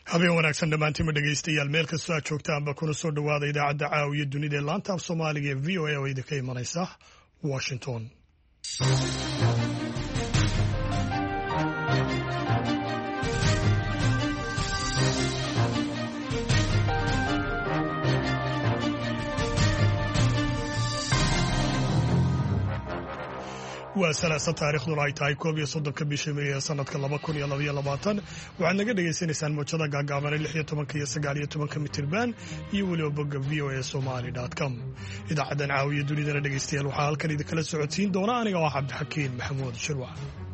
habeen wanaagsan dhammaantiinma dhegaystayaal meel kastoo aad joogtaanba kuna soo dhowaada idaacadda caawiya dunida ee laanta af soomaaliga ee v o a oo idinka imanaysa washington. waa salaasa taariikhduna ay tahay 11 bisha May ee sanadka 2022 waxaad naga dhagaysanaysaan moojada gaagaaban 16 iyo 19 mitirban iyo weliba bogga voasomali.com. idaacadan caawiya dunidana dhegaystayaal waxaa halkan idinkala socodsiin doona aniga oo Cabdixakiin Maxamuud Shirwac.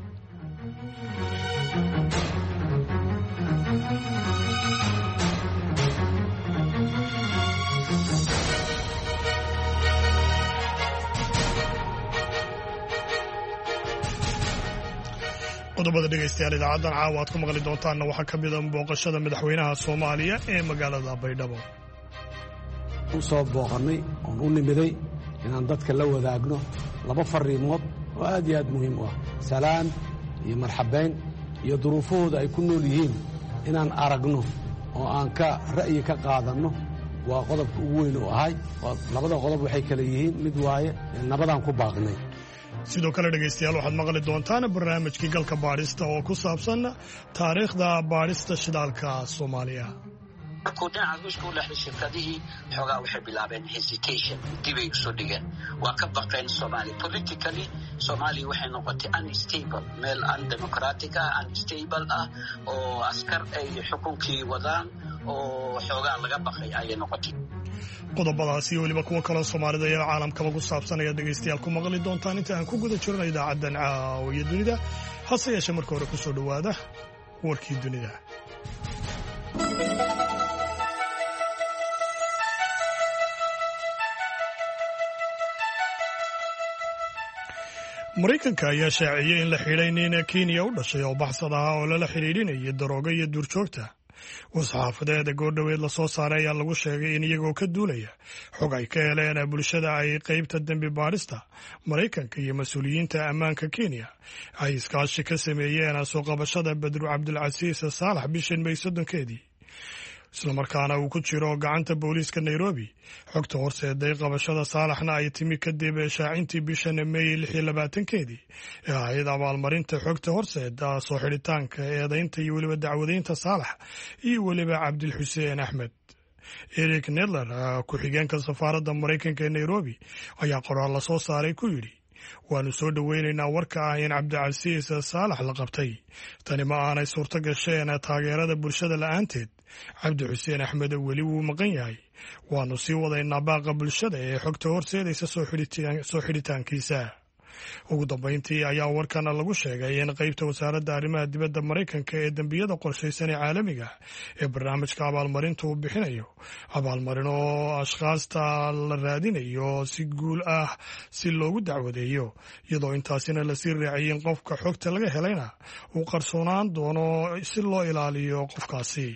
qodobada dhegaystayaal idaacadan caawa aad ku maqli doontaanna waxaa ka mid ah booqashada madaxweynaha Soomaaliya ee magaalada Baydhabo. u soo booqannay oon u nimiday inaan dadka la wadaagno laba fariimood oo aad iyo aad muhiim u ah salaan iyo marxabayn iyo duruufahooda ay ku nool yihiin inaan aragno oo aan ka ra'yi ka qaadanno waa qodobka ugu weyn u ahay. labada qodob waxay kala yihiin mid waaye nabadaan ku baaqnay. sidoo kale dhegaystayaal waxaad maqli doontaan barnaamijkii galka baadhista oo ku saabsan taariikhda baadhista shidaalka Soomaaliya. markuu dhinaca ruushka u leexday shirkadihii xoogaa waxay bilaabeen hesitation dibay usoo dhigeen waa ka baqeen Soomaaliya politically Soomaaliya waxay noqotay unstable meel undemocratic ah unstable ah oo askar ay xukunkii wadaan oo xoogaa laga baqay ayay noqotay. qodobadaasi iyo weliba kuwa kaloo Soomaalida iyo caalamkaba ku saabsan ayaa dhegaystayaal ku maqli doontaan inta aan ku guda jirno idaacadan caawiya dunida. hase yeeshee marka hore ku soo dhowaada warkii dunida. Mareykanka ayaa shaaciyay in la xidhay nin Kenya u dhashay oo baxsad ah oo lala xidhiidhinayay daroogo iyo duurjoogta. wasxaafadeeda goordhoweed la soo saaray ayaa lagu sheegay in iyagoo ka duulaya xog ay ka heleen bulshada ay qaybta dembi baadhista Mareykanka iyo mas-uuliyiinta ammaanka Kenya ay iskaashi ka sameeyeen soo qabashada Badru Cabdulcasiis Saalax bishan May 3-keedii islamarkaana uu ku jiro gacanta booliiska Nairobi. xogta horseeday qabashada Saalaxna ay timi kadib shaacintii bishan May 26-keedii ee hay'adda abaalmarinta xogta horseeda soo xidhitaanka eedaynta iyo weliba dacwadaynta Saalax iyo weliba Cabdilxuseen Axmed. Eric Nedler ku-xigeenka safaaradda Mareykanka ee Nairobi ayaa qoraal la soo saaray ku yidhi waanu soo dhoweynaynaa warka ah in Cabdilcasiis Saalax la qabtay. tani ma aanay suurto gasheen taageerada bulshada la'aanteed. Cabdi Xuseen Axmed weli wuu maqan yahay. waanu sii wadaynaa baaqa bulshada ee xogta horseedaysa soo xidhitaankiisa. ugu dambayntii ayaa warkana lagu sheegay in qaybta wasaaradda arrimaha dibadda Mareykanka ee dembiyada qorshaysan ee caalamiga ee barnaamijka abaalmarinta uu bixinayo abaalmarin oo ashkhaasta la raadinayo si guul ah si loogu dacwadeeyo iyadoo intaasina lasii raaciyay in qofka xogta laga helayna uu qarsoonaan doono si loo ilaaliyo qofkaasi.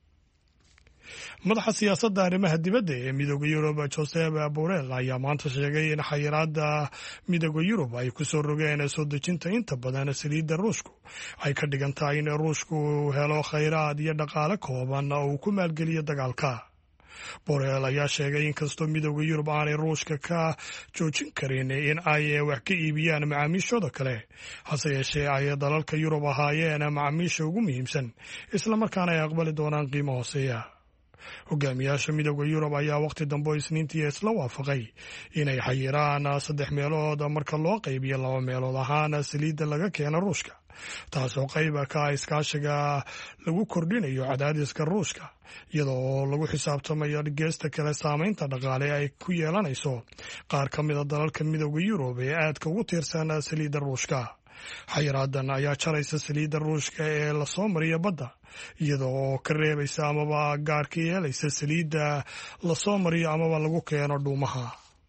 madaxa siyaasadda arrimaha dibadda ee midowda Yurub Josep Borrell ayaa maanta sheegay in xayiraadda midowda Yurub ay ku soo rogeen soo dejinta inta badan saliidda Ruushku ay ka dhigan tahay in Ruushku helo khayraad iyo dhaqaale kooban oo uu ku maalgeliyo dagaalka. Borrell ayaa sheegay in kastoo midowda Yurub aanay Ruushka ka joojin karin in ay wax ka iibiyaan macaamiishooda kale hase yeeshee ay dalalka Yurub ahaayeen macaamiisha ugu muhiimsan islamarkaana ay aqbali doonaan qiimo hooseeya. hogaamiyaasha midowda Yurub ayaa waqti dambe Isniintii isla waafaqay inay xayiraan 3 meelood marka loo qaybiyo 2 meelood ahaan saliidda laga keeno Ruushka, taasoo qayb ka ah iskaashiga lagu kordhinayo cadaadiska Ruushka iyadoo lagu xisaabtamayo geesta kale saamaynta dhaqaale ay ku yeelanayso qaar ka mid ah dalalka midowda Yurub ee aadka ugu tiirsan saliidda Ruushka. xayiraadan ayaa jaraysa saliidda Ruushka ee la soo mariyo badda iyadoo ka reebaysa amaba gaar ka yeelaysa saliidda la soo mariyo amaba lagu keeno dhuumaha.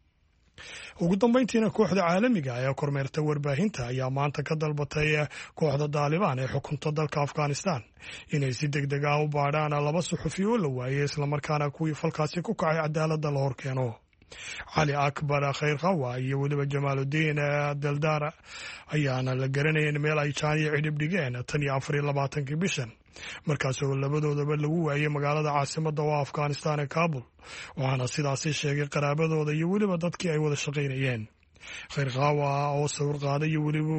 ugu dambayntiina kooxda caalamiga ee kormeerta warbaahinta ayaa maanta ka dalbatay kooxda Taliban ee xukunta dalka Afghanistan inay si degdeg ah u baadhaan 2 suxufi oo la waayay islamarkaana kuwii falkaasi ku kacay cadaaladda la horkeeno. cali akbar khayr khawa iyo weliba jamaaludiin daldaar ayaana la garanayn meel ay jaan iyo cidhib dhigeen tan iyo 24 bishan markaasoo labadoodaba lagu waayay magaalada caasimadda oo Afghanistan ee Kabul waxaana sidaasi sheegay qaraabadooda iyo weliba dadkii ay wada shaqaynayeen. khayr khawa oo sawir qaaday iyo weliba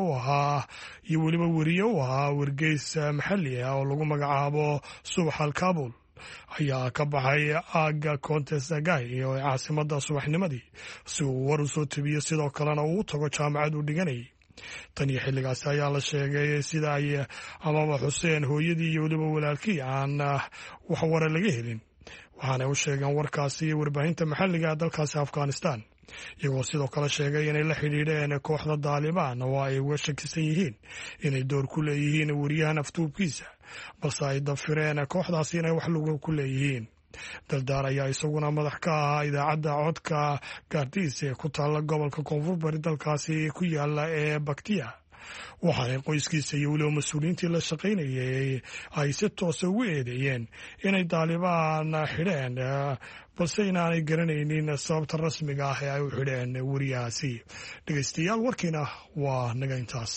wariye u ahaa wargeys maxalli ah oo lagu magacaabo Subax al-Kabul ayaa ka baxay aaga Kontesagay ee caasimadda subaxnimadii si uu war u soo tabiyo sidoo kalena uu tago jaamacad u dhiganayay. tan iyo xilligaas ayaa la sheegay sida ay amaba Xuseen hooyadii iyo weliba walaalkii aan wax wara laga helin waxaana u sheegeen warkaasi warbaahinta maxalliga dalkaasi Afghanistan iyagoo sidoo kale sheegay inay la xidhiidheen kooxda Taliban oo ay uga shakisan yihiin inay door ku leeyihiin wariyahan aftuubkiisa balse ay dafireen kooxdaasi inay wax lagu ku leeyihiin. daldaar ayaa isaguna madax ka ahaa idaacadda codka Gardis ee ku taalla gobolka koonfur bari dalkaasi ku yaala ee Bakhtiya waxaana qoyskiisa iyo weliba mas-uuliyiintii la shaqaynayay ay si toos ugu eedeeyeen inay Taliban xidheen balse inaanay garanaynin sababta rasmiga ah ee ay u xidheen wariyahaasi. dhegeystayaal warkiina waa naga intaas.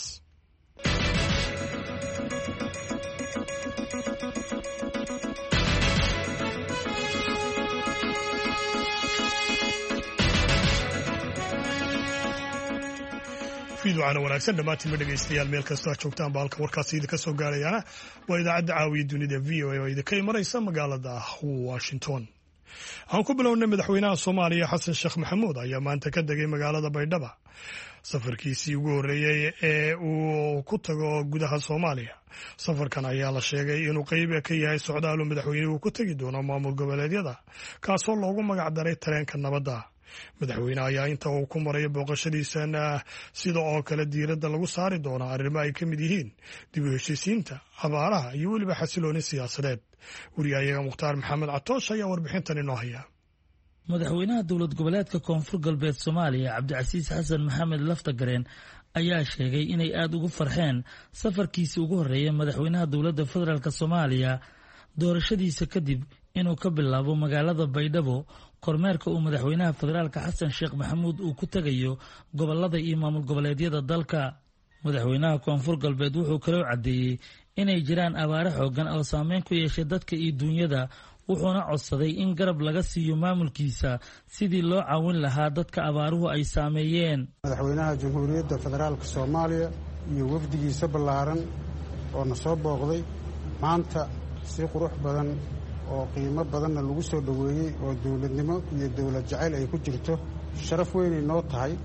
fiidwacana wanaagsan dhammaantiinba dhegaystayaal meel kastoo aad joogtaan ba halka warkaasi idinka soo gaarayaana waa idaacadda caawiya dunida VOA oo idinka imanaysa magaalada Washington. aan ku bilownay madaxweynaha Soomaaliya Xasan Sheekh Maxamuud ayaa maanta ka degay magaalada Baydhabo safarkiisii ugu horreeyay ee uu ku tago gudaha Soomaaliya. safarkan ayaa la sheegay inuu qayb ka yahay socdaal madaxweynuhu ku tagi doono maamul goboleedyada kaasoo loogu magac daray tareenka nabadda. madaxweynaha ayaa inta uu ku maray booqashadiisana sida oo kale diiradda lagu saari doono arrimo ay ka mid yihiin dib u heshiisiinta abaaraha iyo weliba xasilooni siyaasadeed. wariyahayaga Mukhtaar Maxamed Catoosh ayaa warbixintan inoo haya. madaxweynaha dowlad goboleedka koonfur galbeed Soomaaliya Cabdicasiis Xasan Maxamed Laftagareen ayaa sheegay inay aad ugu farxeen safarkiisii ugu horreeyay madaxweynaha dowladda federaalk Soomaaliya doorashadiisa kadib inuu ka bilaabo magaalada Baydhabo kormeerka uu madaxweynaha federaalka Xasan Sheekh Maxamuud uu ku tagayo gobolada iyo maamul goboleedyada dalka. madaxweynaha koonfur galbeed wuxuu kaloo cadeeyay inay jiraan abaare xoogan oo saameyn ku yeeshay dadka iyo dunyada wuxuuna codsaday in garab laga siiyo maamulkiisa sidii loo caawin lahaa dadka abaaruhu ay saameeyeen. madaxweynaha jamhuuriyadda federaalka Soomaaliya iyo wafdigiisa ballaaran oo na soo booqday maanta si qurux badan oo qiimo badanna lagu soo dhoweeyey oo dowladnimo iyo dowlad jacayl ay ku jirto sharaf weynay noo tahay.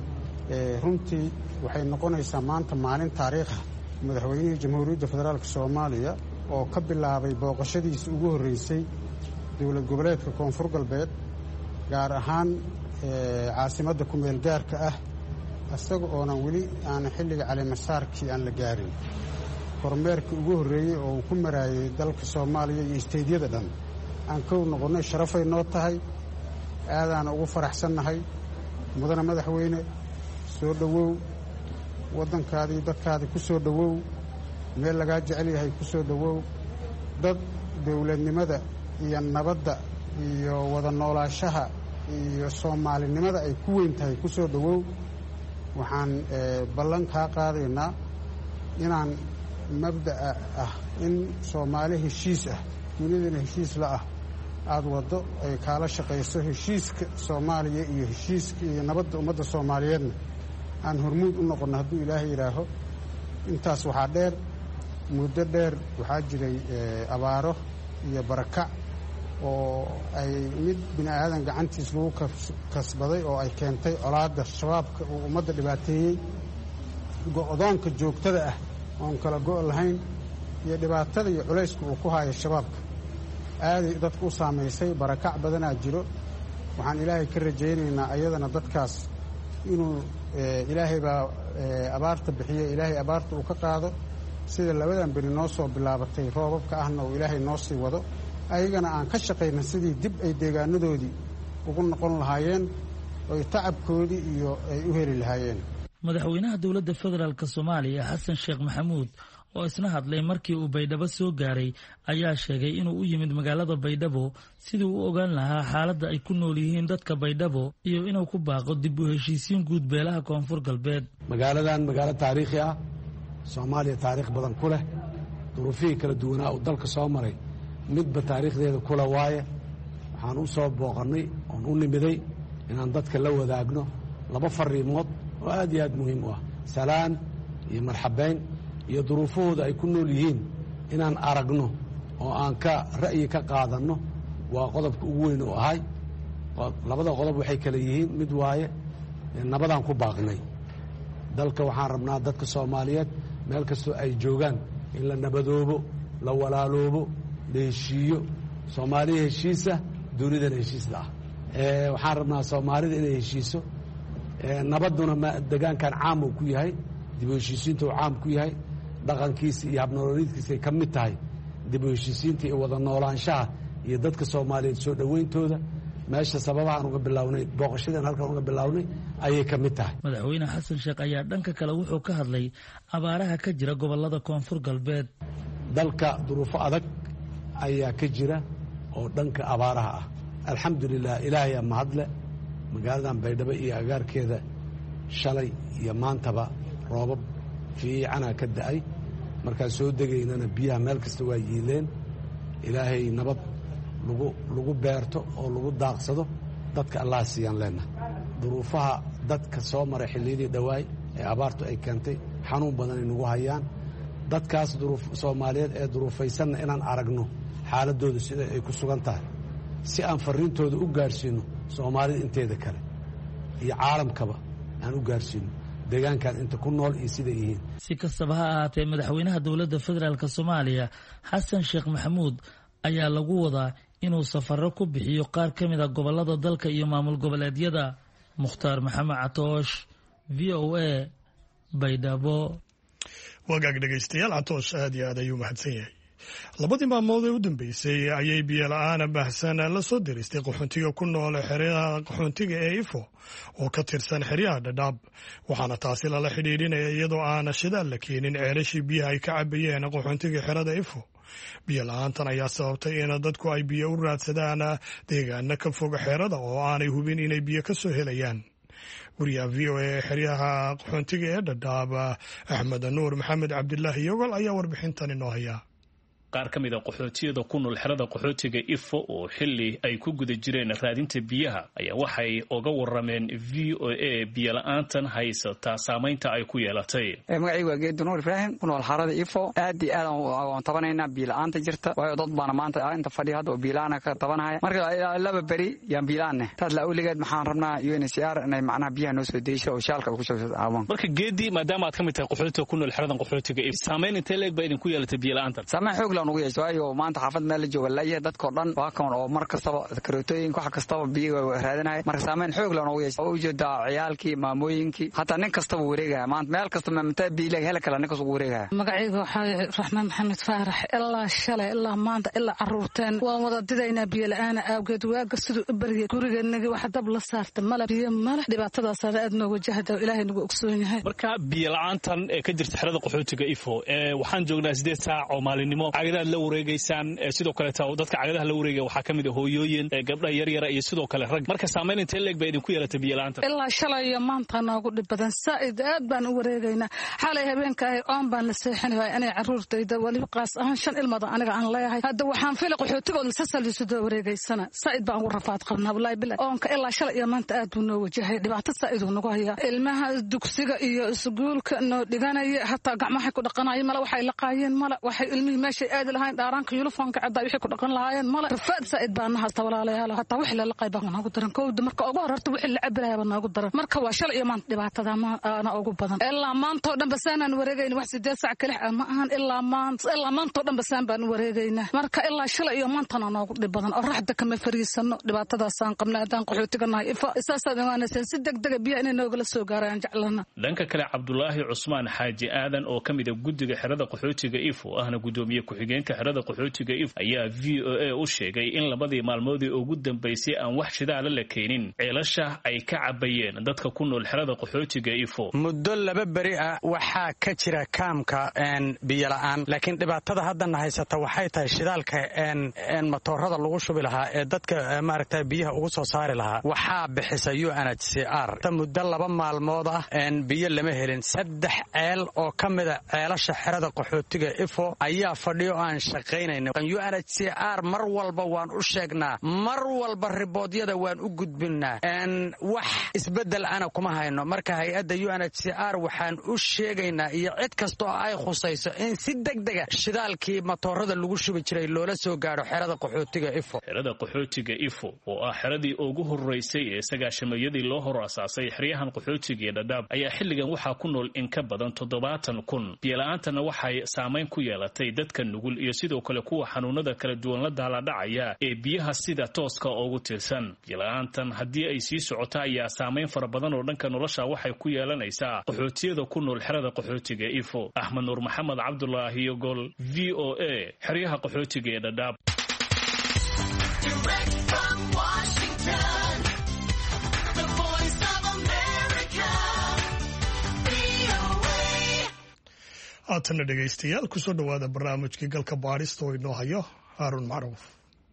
runtii waxay noqonaysaa maanta maalin taariikha madaxweynihii jamhuuriyadda federaalka Soomaaliya oo ka bilaabay booqashadiisa ugu horreysay dowlad goboleedka koonfur galbeed gaar ahaan caasimadda ku meel gaarka ah isaga oonan weli aan xilliga caleemasaarkii aan la gaarin. kormeerkii ugu horreeyey oo uu ku maraayay dalka Soomaaliya iyo isteedyada dhan aan kow noqonnay sharafay noo tahay aadaana ugu faraxsannahay. mudane madaxweyne soo dhowow waddankaadii dadkaadii ku soo dhowow meel lagaa jecel yahay ku soo dhowow dad dowladnimada iyo nabadda iyo wada noolaashaha iyo soomaalinimada ay ku weyn tahay ku soo dhowow. waxaan ballan kaa qaadaynaa inaan mabda'a ah in Soomaali heshiis ah dunidana heshiis la ah aad waddo ay kaala shaqayso heshiiska Soomaaliya iyo heshiiska iyo nabadda ummadda Soomaaliyeedna aan hormuud u noqonno hadduu Ilaahay yidhaaho. intaas waxaa dheer muddo dheer waxaa jiray abaaro iyo barakac oo ay mid bini aadan gacantiis lagu kasbaday oo ay keentay colaadda shabaabka uu ummadda dhibaateeyey go'doonka joogtada ah oon kala go' lahayn iyo dhibaatada iyo culayska uu ku hayo shabaabka aaday dadku u saamaysay. barakac badanaa jiro. waxaan ilaahay ka rajaynaynaa ayadana dadkaas inuu ilaahay baa abaarta bixiya ilaahay abaarta uu ka qaado sida labadan beri noo soo bilaabatay roobabka ahna uu ilaahay noo sii wado ayagana aan ka shaqayna sidii dib ay deegaanadoodii ugu noqon lahaayeen oy tacabkoodii iyo ay u heli lahaayeen. madaxweynaha dowladda federaalk Soomaaliya Xasan Sheekh Maxamuud oo isna hadlay markii uu Baydhabo soo gaaray ayaa sheegay inuu u yimid magaalada Baydhabo sidii uu ogaan lahaa xaaladda ay ku nool yihiin dadka Baydhabo iyo inuu ku baaqo dib u heshiisiin guud beelaha Koonfur Galbeed. magaaladan magaalo taariikhi ah Soomaaliya taariikh badan ku leh duruufihii kala duwanaa oo dalka soo maray midba taariikhdeeda kula waaye waxaan u soo booqannay oon u nimiday inaan dadka la wadaagno laba fariimood oo aad iyo aad muhiim u ah salaan iyo marxabayn iyo duruufahooda ay ku nool yihiin inaan aragno oo aan ka ra'yi ka qaadanno waa qodobka ugu weyn oo ahay labada qodob waxay kala yihiin mid waaye nabadaan ku baaqnay dalka waxaan rabnaa dadka Soomaaliyeed meel kastoo ay joogaan in la nabadoobo la walaaloobo la heshiiyo Soomaaliya heshiisa dunidana heshiisla ah waxaan rabnaa Soomaalida inay heshiiso nabaduna deegaankan caam uu ku yahay dib u heshiisiinta uu caam ku yahay dhaqankiisa iyo habnololeedkiisa ka mid tahay dib u heshiisiinta iyo wada noolaanshaha iyo dadka Soomaaliyeed soo dhaweyntooda meesha sababahan uga bilownay booqashadan halkan uga bilownay ayay ka mid tahay. Madaxweyne Xasan Sheekh ayaa dhanka kale wuxuu ka hadlay abaaraha ka jira gobolada Koonfur Galbeed. dalka duruufo adag ayaa ka jira oo dhanka abaaraha ah alxamdulilah ilaahay mahadle magaaladan Baydhabo iyo agaarkeeda shalay iyo maantaba roobab fiican ka da'ay marka soo degaynana biyaha meel kasta waa yiileen ilaahay nabad lagu beerto oo lagu daaqsado dadka Allah siiyaan leena duruufaha dadka soo maray xilliidii dhawaay ee abaartu ay keentay xanuun badan ay nagu hayaan dadkaas duruuf Soomaaliyeed ee duruufaysan inaan aragno xaaladooda sida ay ku sugan tahay si aan fariintooda u gaarsiino Soomaalida inteeda kale iyo caalamkaba aan u gaarsiino deegaankan inta ku nool iyo sida yihiin. Si kastaba ha ahaatee madaxweynaha dowladda federaalka Soomaaliya Xasan Sheekh Maxamuud ayaa lagu wadaa inuu safarro ku bixiyo qaar ka mid ah gobolada dalka iyo maamul goboleedyada. Mukhtaar Maxamed Catoosh, VOA, Baydhabo. wagaag dhegaystayaal Catoosh aad iyo aad ayuu mahadsan yahay. labadii maalmood ee u dambeysay ayay biyo la'aan baahsan la soo diristay qaxoontiga ku nool xeryaha qaxoontiga ee Ifo oo ka tirsan xeryaha Dadaab waxaana taasi lala xidhiidhinaya iyadoo aan shidaal la keenin ceelashii biyaha ay ka cabayeen qaxoontiga xerada Ifo. biyo la'aantan ayaa sababtay in dadku ay biyo u raadsadaan deegaana ka fog xerada oo aanay hubin inay biyo ka soo helayaan. wariyaha VOA xeryaha qaxoontiga ee Dadaab Axmed Nuur Maxamed Cabdilaahi Yogol ayaa warbixintan inoo haya. qaar ka mid ah qaxootiyada ku nool xerada qaxootiga Ifo oo xilli ay ku guda jireen raadinta biyaha ayaa waxay uga warameen VOA biyo la'aantan haysata saameynta ay ku yeelatay. magacaygu waa Geed Nuur Ibrahim ku nool xerada Ifo aad iyo aad aan tabanaynaa biyo la'aanta jirta waayo dad baana maanta inta fadhiya hadda biyo la'aan ka tabanaya marka laba bari yaan biyo la'aan taad la uligeed maxaan rabnaa UNHCR inay macnaha biyaha noo soo deysho oo shaalka ku soo aawan. marka Geedi maadaama aad ka mid tahay qaxootiga ku nool xerada qaxootiga Ifo saameyn intee leeg bay idin ku yeelatay biyo la'aantan? saameyn xoog ugu yeesho maanta xaafad meel la jooga laayay dadka dhan waa kan oo mar kastaba karootooyin wax kastaba biyo raadinay marka saameyn xoog leh ugu yeesho oo jeeda ciyaalkii maamooyinkii hatta nin kastaba wareegaya maanta meel kastaba maanta biyo hela kala nin kastaba wareegaya. magacaygu waxa Raxmaan Maxamed Faarax ilaa shalay ilaa maanta ilaa caruurteen waan wada didaynaa biyo la'aan awgeed waaga sidoo bariga gurigeennagi wax dab la saarta mala biyo mala dhibaatadaas aad noo wajahda ilaahay nagu ogsoon yahay. marka biyo la'aantan ee ka jirta xerada qaxootiga Ifo waxaan joognaa 8 saac oo maalinimo cagadaad la wareegaysan sidoo kale dadka cagadaha la wareegay waxa kamid ah hooyooyin gabdhaha yar yar iyo sidoo kale rag marka saameyn intee leeg bay idin ku yeelatay biyo la'aanta? ilaa shalay iyo maanta noogu dhib badan saaid aad baan u wareegaynaa xalay habeenka ay oon baan la seexinay inay caruurtayda wali qaas ahaan 5 ilmada aniga aan leeyahay hadda waxaan fiilay qaxootigood la salsaliso wareegaysana saaid baan u rafaad qabnaa wallahi bilaa oonka ilaa shalay iyo maanta aad buu noo wajahay dhibaato saaid uu nagu hayaa ilmaha dugsiga iyo iskuulka noo dhiganaya hatta gacmaha ku dhaqanay mala waxay la qaayeen mala waxay ilmihi meesha aad lahayn dhaaranka uniformka cadda wixii ku dhaqan lahaayeen mala rafaad saaid baan nahay walaalayaal hatta wax la qayb nagu daran kowda marka ugu horarta wixii la cabilayaa nagu daran marka waa shalay iyo maanta dhibaatada ma ana ugu badan ilaa maanta oo dhan basaan wareegayna wax 8 saac kale ma ahan ilaa maanta oo dhan basaan baan wareegayna marka ilaa shalay iyo maanta noogu dhib badan oo raxda kama fariisano dhibaatadaas aan qabnaa hadaan qaxootiga nahay Ifo isaasaad inaanaysan si degdeg biyo inay nooga soo gaaraan jeclana. dhanka kale Cabdulaahi Cusmaan Xaaji Aadan oo kamid ah guddiga xerada qaxootiga Ifo ahna gudoomiye ku-xigeen ku-xigeenka xerada qaxootiga ifo ayaa VOA u sheegay in labadii maalmoodii ugu dambaysay aan wax shidaala la keenin ceelasha ay ka cabayeen dadka ku nool xerada qaxootiga ifo. muddo 2 beri ah waxaa ka jira kaamka biyo la'aan, laakiin dhibaatada haddana haysata waxay tahay shidaalka matoorada lagu shubi lahaa ee dadka maaragtay biyaha ugu soo saari lahaa waxaa bixisa UNHCR. muddo 2 maalmood ah biyo lama helin. 3 ceel oo ka mid ah ceelasha xerada qaxootiga ifo ayaa fadhiyo aan shaqaynayna. UNHCR mar walba waan u sheegnaa, mar walba riboodyada waan u gudbinaa, wax isbedel ana kuma hayno. marka hay-adda UNHCR waxaan u sheegaynaa iyo cid kasta oo ay khusayso in si degdega shidaalkii matoorada lagu shubi jiray loola soo gaaro xerada qaxootiga ifo. xerada qaxootiga ifo oo ah xeradii ugu horeysay ee sagaashamayadii loo hor asaasay xeryahan qaxootiga ee Dadaab ayaa xilligan waxaa ku nool in ka badan 70,000. biyo-la'aantana waxay saameyn ku yeelatay dadka nugul iyo sidoo kale kuwa xanuunada kala duwan la daaladhacaya ee biyaha sida tooska ugu tirsan. biyo-la'aantan haddii ay sii socoto ayaa saameyn fara badan oo dhanka nolosha waxay ku yeelanaysaa qaxootiyada ku nool xerada qaxootiga ifo. Axmed Nuur Maxamed Cabdulaahi Yogol, VOA, xeryaha qaxootiga ee Dadaab. haatana dhegaystayaal kusoo dhowaada barnaamijkii galka baadhista oo inoo hayo Haarun Macruuf.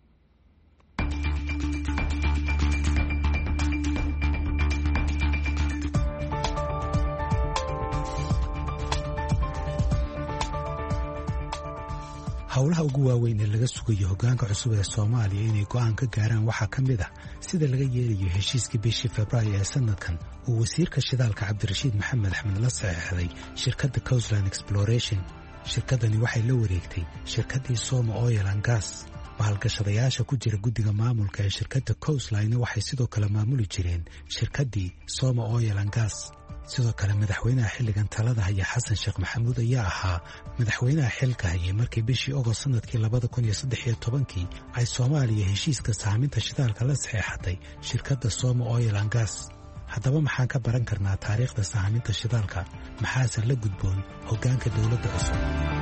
howlaha ugu waaweyn ee laga sugayo hoggaanka cusub ee Soomaaliya inay go'aan ka gaaraan waxaa ka mid ah sida laga yeelayo heshiiskii bishii Febraayo ee sanadkan uu wasiirka shidaalka Cabdirashiid Maxamed Axmed la saxiixday shirkadda Coastline Exploration. shirkaddani waxay la wareegtay shirkaddii Soma Oil and Gas. maalgashadayaasha ku jira guddiga maamulka ee shirkadda Coastline waxay sidoo kale maamuli jireen shirkaddii Soma Oil and Gas. sidoo kale madaxweynaha xilligan talada haya Xasan Sheekh Maxamuud ayaa ahaa madaxweynaha xilka hayay markii bishii Agost sanadkii 2013 ay Soomaaliya heshiiska saaminta shidaalka la saxiixatay shirkadda Soma Oil and Gas. haddaba maxaan ka baran karnaa taariikhda saaminta shidaalka? maxaase la gudboon hoggaanka dowladda cusub?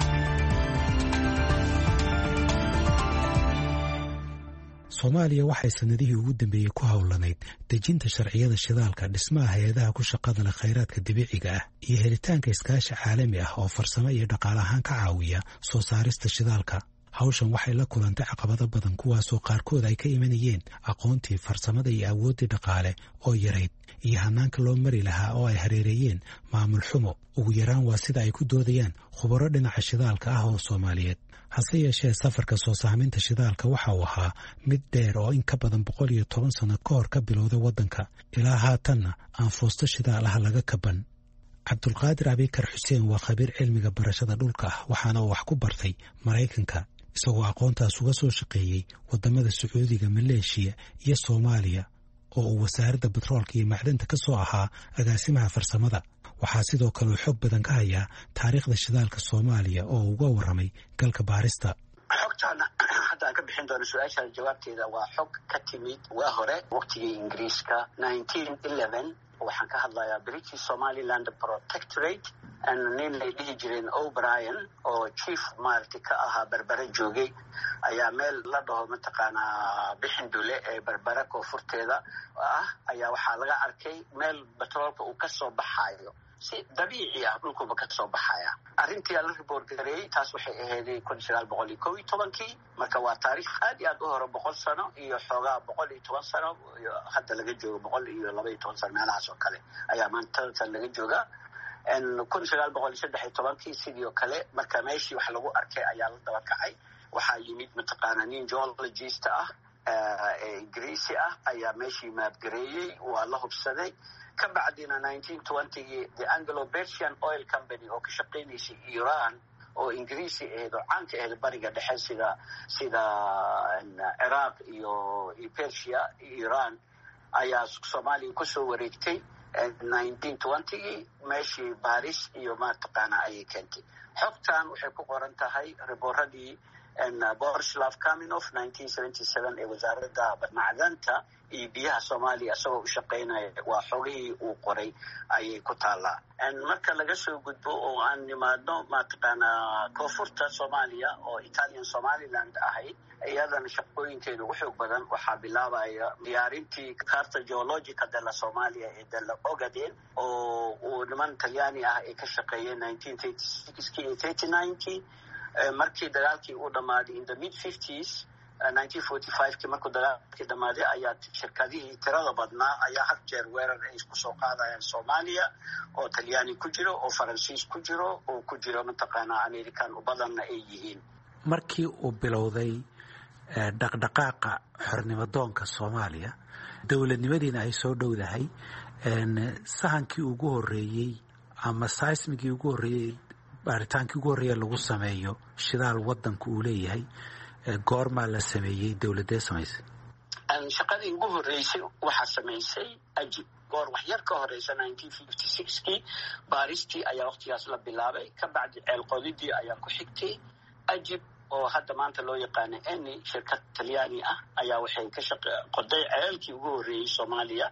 Soomaaliya waxay sanadihii ugu dambeeyey ku howlanayd dejinta sharciyada shidaalka, dhismaha hay-adaha ku shaqada leh khayraadka dabiiciga ah iyo helitaanka iskaashi caalami ah oo farsamo iyo dhaqaale ahaan ka caawiya soo saarista shidaalka. hawshan waxay la kulantay caqabado badan kuwaasoo qaarkood ay ka imanayeen aqoontii, farsamada iyo awooddii dhaqaale oo yarayd iyo hanaanka loo mari lahaa oo ay hareereeyeen maamul xumo. ugu yaraan waa sida ay ku doodayaan khubaro dhinaca shidaalka ah oo Soomaaliyeed. hase yeeshee safarka soo saaminta shidaalka waxa uu ahaa mid dheer oo in ka badan 110 sano ka hor ka bilowday waddanka ilaa haatanna aan foosto shidaal ah laga kaban. Cabdulqaadir Abikar Xuseen waa khabiir cilmiga barashada dhulka ah waxaana uu wax ku bartay Maraykanka isagoo aqoontaas uga soo shaqeeyey wadamada Sacuudiga, Maleeshiya iyo Soomaaliya oo uu wasaaradda batroolka iyo macdanta ka soo ahaa agaasimaha farsamada. waxaa sidoo kale uu xog badan ka hayaa taariikhda shidaalka Soomaaliya oo uga waramay galka baarista. xogtaana hadda aan ka bixin doono su-aashaan jawaabteeda waa xog ka timid waa hore waqtigii Ingiriiska 1911. waxaan ka hadlayaa British Somaliland Protectorate nin lay dhihi jireen O'Brien oo chief maarti ka ahaa Berbera joogay ayaa meel la dhaho mataqaanaa Bixindule ee Berbera koonfurteeda ah ayaa waxaa laga arkay meel batroolka uu ka soo baxayo si dabiici ah dhulkuba ka soo baxaya. arrintii la report gareeyay taas waxay ahayd 1911 marka waa taariikh aad iyo aad u hore 100 sano iyo xoogaa 110 sano iyo hadda laga joogo 112 sano meelahaas oo kale ayaa maanta laga joogaa. 1913 sidoo kale marka meeshii wax lagu arkay ayaa la daba kacay. waxaa yimid mataqaanaa nin geologist ah ee Ingiriisi ah ayaa meeshii maap gareeyay waa la hubsaday. ka bacdina 1920 the Anglo-Persian Oil Company oo ka shaqeynaysay Iran oo Ingiriisi ahayd oo caan ka ahayd bariga dhexe sida Iraq iyo Persia Iran ayaa Soomaaliya ku soo wareegtay 1920 meeshii Paris iyo mataqaanaa ayay keentay. xogtan waxay ku qoran tahay riboorradii Borislav Kaminov 1977 ee wasaaradda macdanta iyo biyaha Soomaaliya asagoo u shaqeynaya waa xogihii uu qoray ayay ku taallaa. Marka laga soo gudbo oo aan nimaadno mataqaanaa koonfurta Soomaaliya oo Italian Somaliland ahayd iyadana shaqooyinkeedu ugu xoog badan waxaa bilaabaya diyaarintii Carta Geologica della Somalia ee della Ogaden oo uu niman Talyaani ah ay ka shaqeeyeen 1936 iyo 39 markii dagaalkii uu dhamaaday in the mid 50s 1945 markuu dagaalkii dhamaaday ayaa shirkadihii tirada badnaa ayaa had jeer weerar ay isku soo qaadayaan Soomaaliya oo Talyaani ku jiro oo Faransiis ku jiro oo ku jiro mataqaanaa American u badanna ay yihiin. Markii uu bilowday dhaqdhaqaaqa xornimo-doonka Soomaaliya dowladnimadiina ay soo dhowdahay sahankii ugu horeeyey ama seismigii ugu horeeyey baaritaankii ugu horeeya lagu sameeyo shidaal wadanku uu leeyahay goormaa la sameeyey dowladee samaysay? Shaqadii ugu horeysay waxaa samaysay ajib goor wax yar ka horeysa 1956kii baaristii ayaa waqtigaas la bilaabay ka bacdi ceel qodidii ayaa ku xigtay ajib oo hadda maanta loo yaqaano Eni shirkad Talyaani ah ayaa waxay ka qoday ceelkii ugu horeeyay Soomaaliya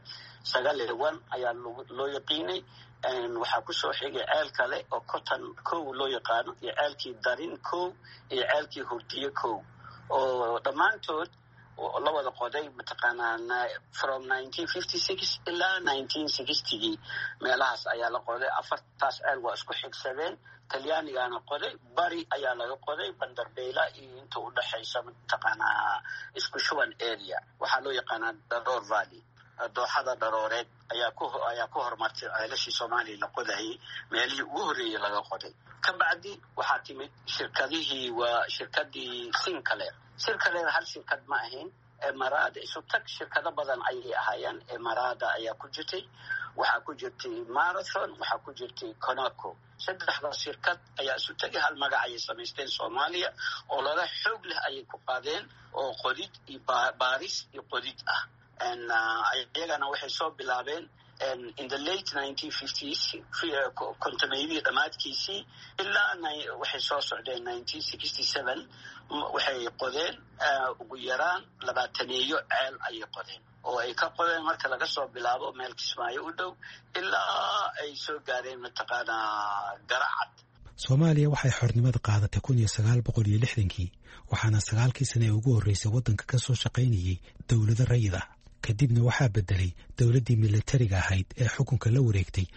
9 ayaa loo yaqiinay waxaa ku soo xigay ceel kale oo Cotton kow loo yaqaano iyo ceelkii Darin kow iyo ceelkii Hurdiye kow oo dhammaantood la wada qoday mataqaanaa from 1956 ilaa 1960 meelahaas ayaa la qoday. afartaas ceel waa isku xigsadeen. Talyaanigaana qoday bari ayaa laga qoday Bandarbeela iyo inta u dhaxaysa mataqaanaa isku shuban area waxaa loo yaqaanaa Daroor Valley. dooxada darooreed ayaa ku hormartay ceelashii Soomaaliya la qodayay meelihii ugu horeeyay laga qoday. ka bacdi waxaa timid shirkadihii waa shirkadii Sinclair hal shirkad ma ahayn Emarada isu tag shirkado badan ayay ahaayeen. Emarada ayaa ku jirtay, waxaa ku jirtay Marathon, waxaa ku jirtay Conoco. saddexdaas shirkad ayaa isu tagay hal magac ayay samaysteen Soomaaliya oo lala xoog leh ayay ku qaadeen oo qodid iyo baaris iyo qodid ah. ayagana waxay soo bilaabeen in the late 1950s kontameydii dhammaadkiisii ilaa waxay soo socdeen 1967 waxay qodeen ugu yaraan 20 ceel ayay qodeen oo ay ka qodeen marka laga soo bilaabo meel Kismaayo u dhow ilaa ay soo gaareen mataqaanaa Garacad. Soomaaliya waxay xornimada qaadatay 1960kii waxaana 9kii sano ee ugu horeysay wadanka ka soo shaqaynayay dowlado rayid ah. kadibna waxaa bedelay dowladdii militariga ahayd ee xukunka la wareegtay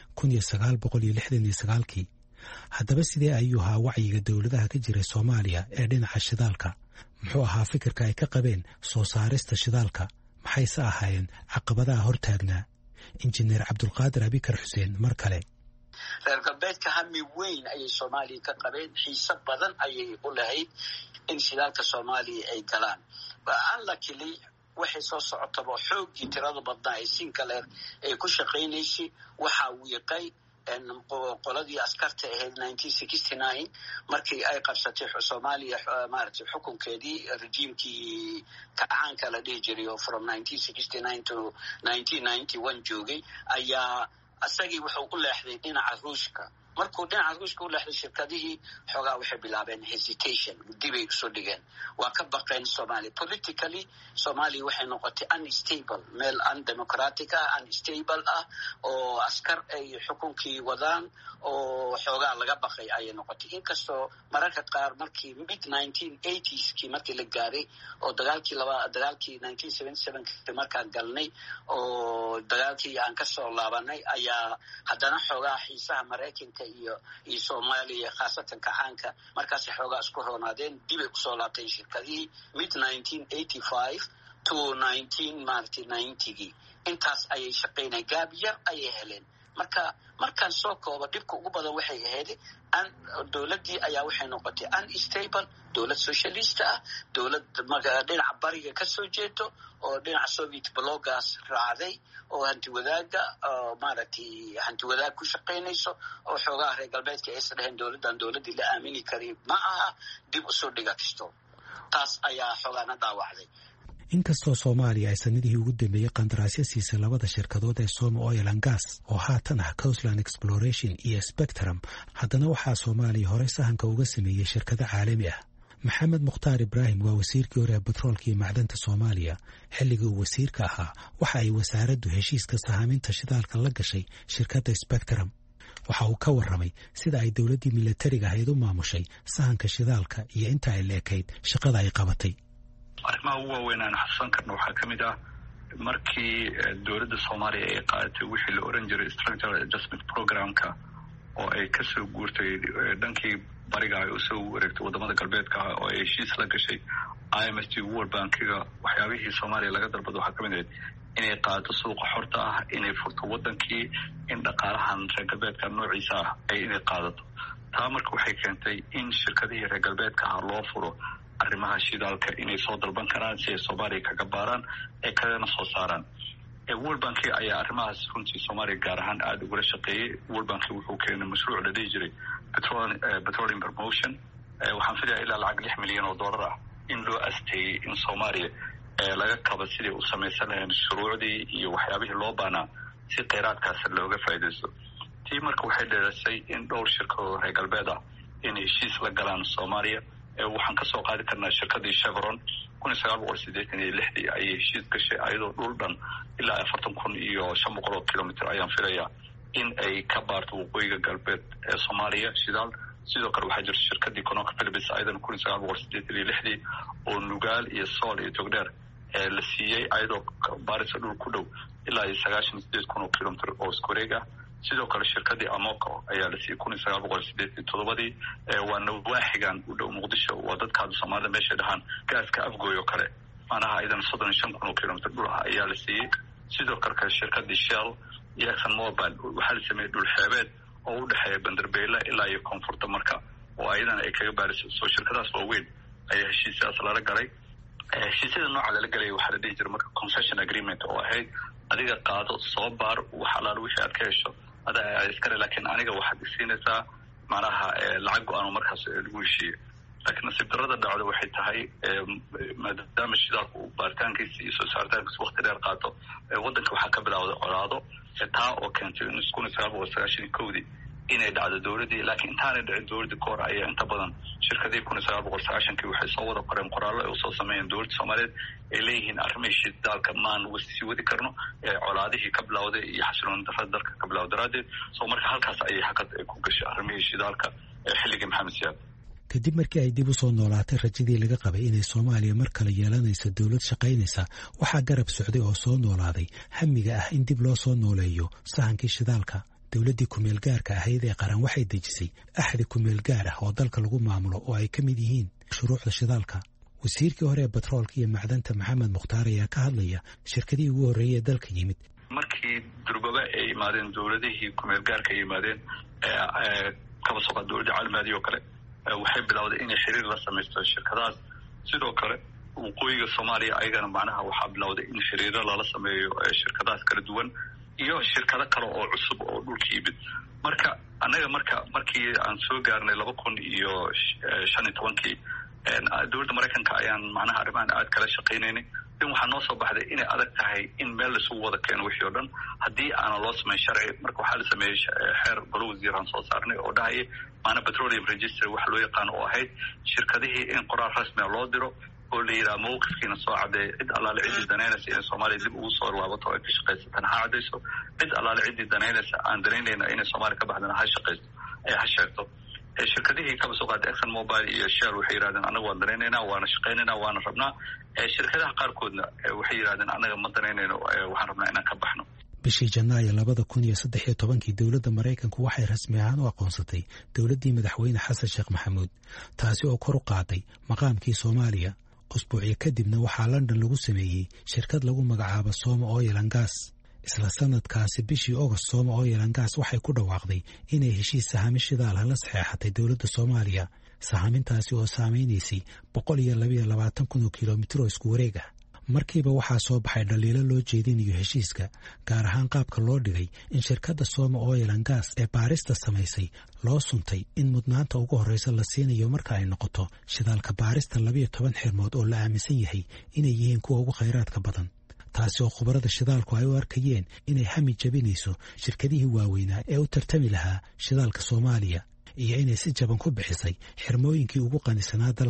1969kii. haddaba sidee ayuu ahaa wacyiga dowladaha ka jiray Soomaaliya ee dhinaca shidaalka? muxuu ahaa fikirka ay ka qabeen soo saarista shidaalka? maxayse ahaayeen caqabadaha hortaagnaa? injineer Cabdulqaadir Abikar Xuseen mar kale. reer galbeedka hami weyn ayay Soomaaliya ka qabeen, xiise badan ayay u lahayd in shidaalka Soomaaliya ay galaan. Luckily waxay soo socotaba xoogii tirada badnaa ee Sinclair ay ku shaqaynaysay waxaa wiiqay qoladii askarta ahayd 1969 markii ay qabsatay Soomaaliya maaragtay xukunkeedii rejiimkii kacaanka la dhihi jiray oo from 1969 to 1991 joogay ayaa asagii wuxuu u leexday dhinaca Ruushka. markuu dhinaca Ruushka u leexday shirkadihii xogaa waxay bilaabeen hesitation, dibay usoo dhigeen, waa ka baqeen Soomaaliya. Politically Soomaaliya waxay noqotay unstable, meel undemocratic ah, unstable ah oo askar ay xukunkii wadaan oo xoogaa laga baqay ayay noqotay. inkastoo mararka qaar markii mid 1980skii markii la gaaray oo dagaalkii 1977 markaan galnay oo dagaalkii aan ka soo laabanay ayaa haddana xoogaa xiisaha Mareykanka iyo Soomaaliya khaasatan kacaanka markaas xoogaa isku roonaadeen, dibay kusoo laabteen shirkadihii mid 1985 to 1990gii. intaas ayay shaqaynay, gaab yar ayay heleen. markaan soo koobo dhibka ugu badan waxay ahayd dowladdii ayaa waxay noqotay unstable, dowlad socialist ah, dowlad dhinaca bariga ka soo jeedo oo dhinaca Soviet blogaas raacday oo hanti wadaag ku shaqaynayso oo xoogaha reer galbeedka ay isdhaheen dowladdii la aamini karin ma aha, dib usoo dhiga kisto. taas ayaa xoogaana dhaawacday. inkastoo Soomaaliya ay sanadihii ugu dambeeyay qandaraasyo siisay labada shirkadood ee Soma Oil and Gas oo haatan ah Coastline Exploration iyo Spectrum, haddana waxaa Soomaaliya horey sahanka uga sameeyey shirkado caalami ah. maxamed mukhtaar ibraahim waa wasiirkii hore ee batroolka iyo macdanta soomaaliya. xilligii uu wasiirka ahaa waxa ay wasaaraddu heshiiska sahaaminta shidaalka la gashay shirkadda Spectrum. waxa uu ka warramay sida ay dowladdii milatariga ahayd u maamushay sahanka shidaalka iyo inta ay leekayd shaqada ay qabatay. arrimaha ugu waaweyn aan xasuusan karno waxaa ka mid ah markii dowladda soomaaliya ay qaadatay wixii la oran jiray structural adjustment programka oo ay ka soo guurtay dhankii bariga ay usoo wareegtay wadamada galbeedka oo ay heshiis la gashay IMF World Bankiga. waxyaabihii soomaaliya laga dalbado waxaa ka mid ahayd inay qaadato suuqa xorta ah, inay furto wadankii, in dhaqaalahan reer galbeedka noociisa ah ay inay qaadato. taa marka waxay keentay in shirkadihii reer galbeedka ah loo furo arrimaha shidaalka inay soo dalban karaan si ay soomaaliya kaga baaraan ee kalena soo saaraan. World Bank ayaa arrimahaas runtii soomaaliya gaar ahaan aada ugula shaqeeyey. World Bank wuxuu keenay mashruuc la dhihi jiray petroleum promotion. waxaan filayaa ilaa lacag $6 milyan ah in loo asteeyey in soomaaliya laga kaba sidii u samaysan lahayn shuruucdii iyo waxyaabihii loo baanaa si kheyraadkaas looga faa'iidaysto. tii marka waxay dheeraysay in dhowr shirkadoo reer galbeed ah inay heshiis la galaan soomaaliya. waxaan ka soo qaadi karnaa shirkadii Chevron 1986 ayay heshiis gashay ayadoo dhul dhan ilaa 40,500 kilomitir ayaan filayaa in ay ka baarto waqooyiga galbeed ee Soomaaliya shidaal. sidoo kale waxaa jirta shirkadii ConocoPhillips ayadana 1986 oo Nugaal iyo Sool iyo Togdheer la siiyey ayadoo baarisa dhul ku dhow ilaa 98,000 kilomitir oo isku wareeg ah. sidoo kale shirkadii Amoco ayaa la siiyey 1987 waana waaxigan u dhow Muqdisho. waa dadkaadu Soomaalida meesha dhahaan gaaska afgooyo kale macnaha idan 35,000 kilomitir dhul ah ayaa la siiyey. sidoo kale shirkadii Shell iyo ExxonMobil waxaa la sameeyey dhul xeebeed oo u dhexeeya Bandarbeyle ilaa iyo koonfurta marka oo ayadana ay kaga baariso. soo shirkadaas waaweyn ayaa heshiisaas lala galay. heshiisyada nooca lala galay waxaa la dhihi jiray marka concession agreement oo ahayd adiga qaado soo baar wax alaal wixii aad ka hesho adaa iskale, laakiin aniga waxaad isiinaysaa macnaha lacag go-aan markaas lagu heshiiye. laakiin nasiib darrada dhacdo waxay tahay maadaama shidaalku uu baaritaankiisa iyo soo saaritaankiisa waqti dheer qaato waddanka waxaa ka bilowday colaado taa oo keentay in 1991 inay dhacdo dowladdii. laakiin intaanay dhicin dowladdii kahor ayaa inta badan shirkadii 1990 waxay soo wada qoreen qoraallo ay usoo sameeyeen dowladda Soomaaliyeed ay leeyihiin arrimihii shidaalka maan sii wadi karno colaadihii ka bilowday iyo xasiloon darrada dalka ka bilowday daraaddeed. soo marka halkaas ayay xaqad ku gashay arrimihii shidaalka xilligii Maxamed Siyaad. kadib markii ay dib u soo noolaatay rajadii laga qabay inay Soomaaliya mar kale yeelanayso dowlad shaqaynaysa, waxaa garab socday oo soo noolaaday hamiga ah in dib loo soo nooleeyo sahankii shidaalka. dowladdii kumeel gaarka ahayd ee qaran waxay dejisay axdi kumeel gaar ah oo dalka lagu maamulo oo ay ka mid yihiin shuruucda shidaalka. wasiirkii hore ee batroolka iyo macdanta maxamed mukhtaar ayaa ka hadlaya shirkadii ugu horreeyay ee dalka yimid. markii durbaba ay yimaadeen dowladihii kumeel gaarka ay yimaadeen kaba soo qaad dowladda caalamiga oo kale waxay bilowday inay xiriir la samaysto shirkadaas. sidoo kale waqooyiga Soomaaliya ayagana macnaha waxaa bilowday in xiriiro lala sameeyo shirkadaas kala duwan iyo shirkado kale oo cusub oo dhulka yimid. marka annaga markii aan soo gaarnay 2015 dowladda Mareykanka ayaan macnaha arrimahan aad kala shaqaynaynay. in waxaa noo soo baxday inay adag tahay in meel laisugu wada keeno wixii oo dhan haddii aanan loo samayn sharci. marka waxaa la sameeyey xeer golo wasiiraan soo saarnay oo dhahaya maana petroleum register wax loo yaqaano oo ahayd shirkadihii in qoraal rasmiga loo diro oo la yidhaha mawqifkiina soo caddeeya. cid allaale ciddii danaynaysa inay Soomaaliya dib ugu soo laabato ay ka shaqaysatan ha caddayso. cid allaale ciddii danaynaysa aan danaynayna inay Soomaaliya ka baxdana ha shaqaysto ha sheegto. shirkadihii kaba soo qaatay ExxonMobil iyo Shell waxay yidhahdeen anaga waan danaynaynaa waana shaqaynaynaa waana rabnaa. shirkadaha qaarkoodna waxay yidhahdeen anaga ma danaynayno waxaan rabnaa inaan ka baxno. bishii Janaayo 2013 dowladda Mareykanku waxay rasmi ahaan u aqoonsatay dowladdii madaxweyne Xasan Sheekh Maxamuud, taasi oo kor u qaaday maqaamkii Soomaaliya. usbuucyo kadibna waxaa London lagu sameeyey shirkad lagu magacaabo Soma Oil and Gas. isla sanadkaasi bishii August Soma Oil and Gas waxay ku dhawaaqday inay heshiis sahami shidaal la saxeexatay dowladda Soomaaliya. sahamintaasi oo saameynaysay 122,000 kilomitir oo isku wareeg ah. markiiba waxaa soo baxay dhaliilo loo jeedinayo heshiiska, gaar ahaan qaabka loo dhigay in shirkadda Soma Oil and Gas ee baarista samaysay loo suntay in mudnaanta ugu horreysa la siinayo marka ay noqoto shidaalka baarista 12 xirmood oo la aaminsan yahay inay yihiin kuwa ugu khayraadka badan. taasi oo khubarada shidaalku ay u arkayeen inay hami jabinayso shirkadihii waaweynaa ee u tartami lahaa shidaalka Soomaaliya, iyo inay si jaban ku bixisay xirmooyinkii ugu qanisanaa dalka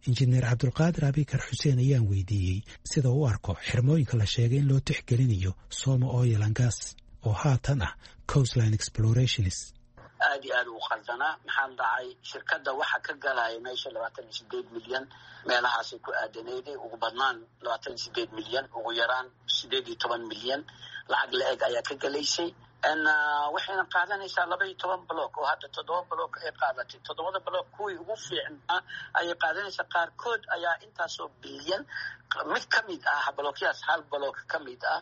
injineer cabdulqaadir abikar xuseen ayaan weydiiyey sida uu arko xirmooyinka la sheegay in loo tixgelinayo Soma Oil and Gas oo haatan ah Coastline Explorations. aad iyo aad u qaldanaa maxaa dhacay shirkadda waxa ka galaya meesha 28 milyan meelahaas ku aadanayday ugu badnaan 28 milyan ugu yaraan 18 milyan lacag la-eg ayaa ka galaysay waxayna qaadanaysaa 12 block oo hadda 7 block ay qaadatay 7 block kuwii ugu fiicnaa ayay qaadanaysaa qaarkood ayaa intaasoo bilyan mid ka mid ah blockyaas hal block ka mid ah.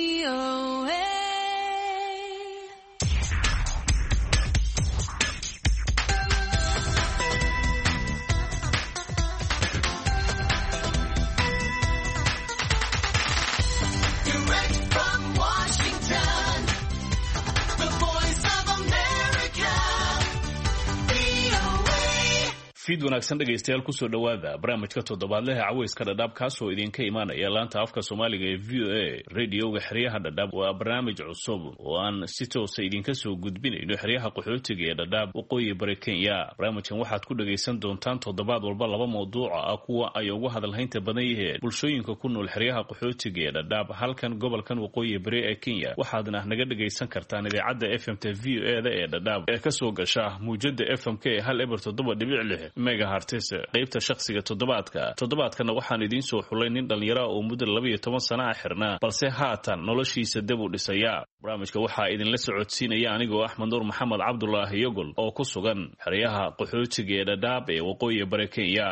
fiid wanaagsan dhegaystayaal kusoo dhawaada barnaamijka toddobaadlaha caweyska dhadhaab kaasoo idinka imaanaya laanta afka Soomaaliga ee VOA radioga xeryaha dhadhaab. waa barnaamij cusub oo aan si toos ah idinka soo gudbinayno xeryaha qaxootiga ee dhadhaab waqooyi bari Kenya. barnaamijkan waxaad ku dhagaysan doontaan toddobaad walba 2 mawduuc ah kuwa ay ugu hadalhaynta badan yihiin bulshooyinka ku nool xeryaha qaxootiga ee dhadhaab halkan gobolkan waqooyi bari ee Kenya. waxaadna naga dhagaysan kartaan idaacadda FM-ta VOA ee dhadhaab ee ka soo gasha muujada FM-ka ee 107.6 megahertz qaybta shakhsiga toddobaadkana waxaan idiin soo xulay nin dhalinyaro oo muddo 12 sano ah xirnaa balse haatan noloshiisa dib u dhisaya. barnaamijka waxaa idinla socodsiinaya anigoo Axmed Nuur Maxamed Cabdullaahi Yogol oo ku sugan xeryaha qaxootiga ee dhadhaab ee waqooyi bari Kenya.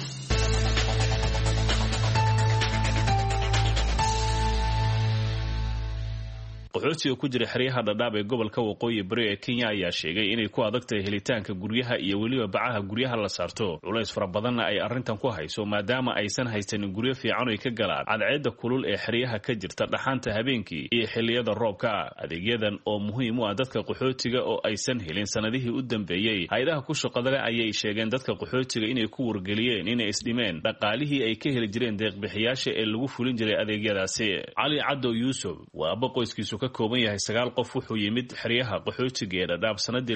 qaxootiga ku jira xeryaha dhadhaab ee gobolka waqooyi bari ee Kenya ayaa sheegay inay ku adagtahay helitaanka guryaha iyo weliba bacaha guryaha la saarto. culays fara badanna ay arrintan ku hayso maadaama aysan haysanin guryo fiican oo ka galaan cadceedda kulul ee xeryaha ka jirta dhaxanta habeenkii iyo xilliyada roobka. adeegyadan oo muhiim u ah dadka qaxootiga oo aysan helin sanadihii u dambeeyay hay'adaha ku shaqada leh ayay sheegeen dadka qaxootiga inay ku wargeliyeen inay isdhimeen dhaqaalihii ay ka heli jireen deeq-bixiyaasha ee lagu fulin jiray adeegyadaasi. Cali Caddo Yuusuf waa qoyskiisu ka kooban yahay 9 qof wuxuu yimid xeryaha qaxootiga ee dhadhaab sanadii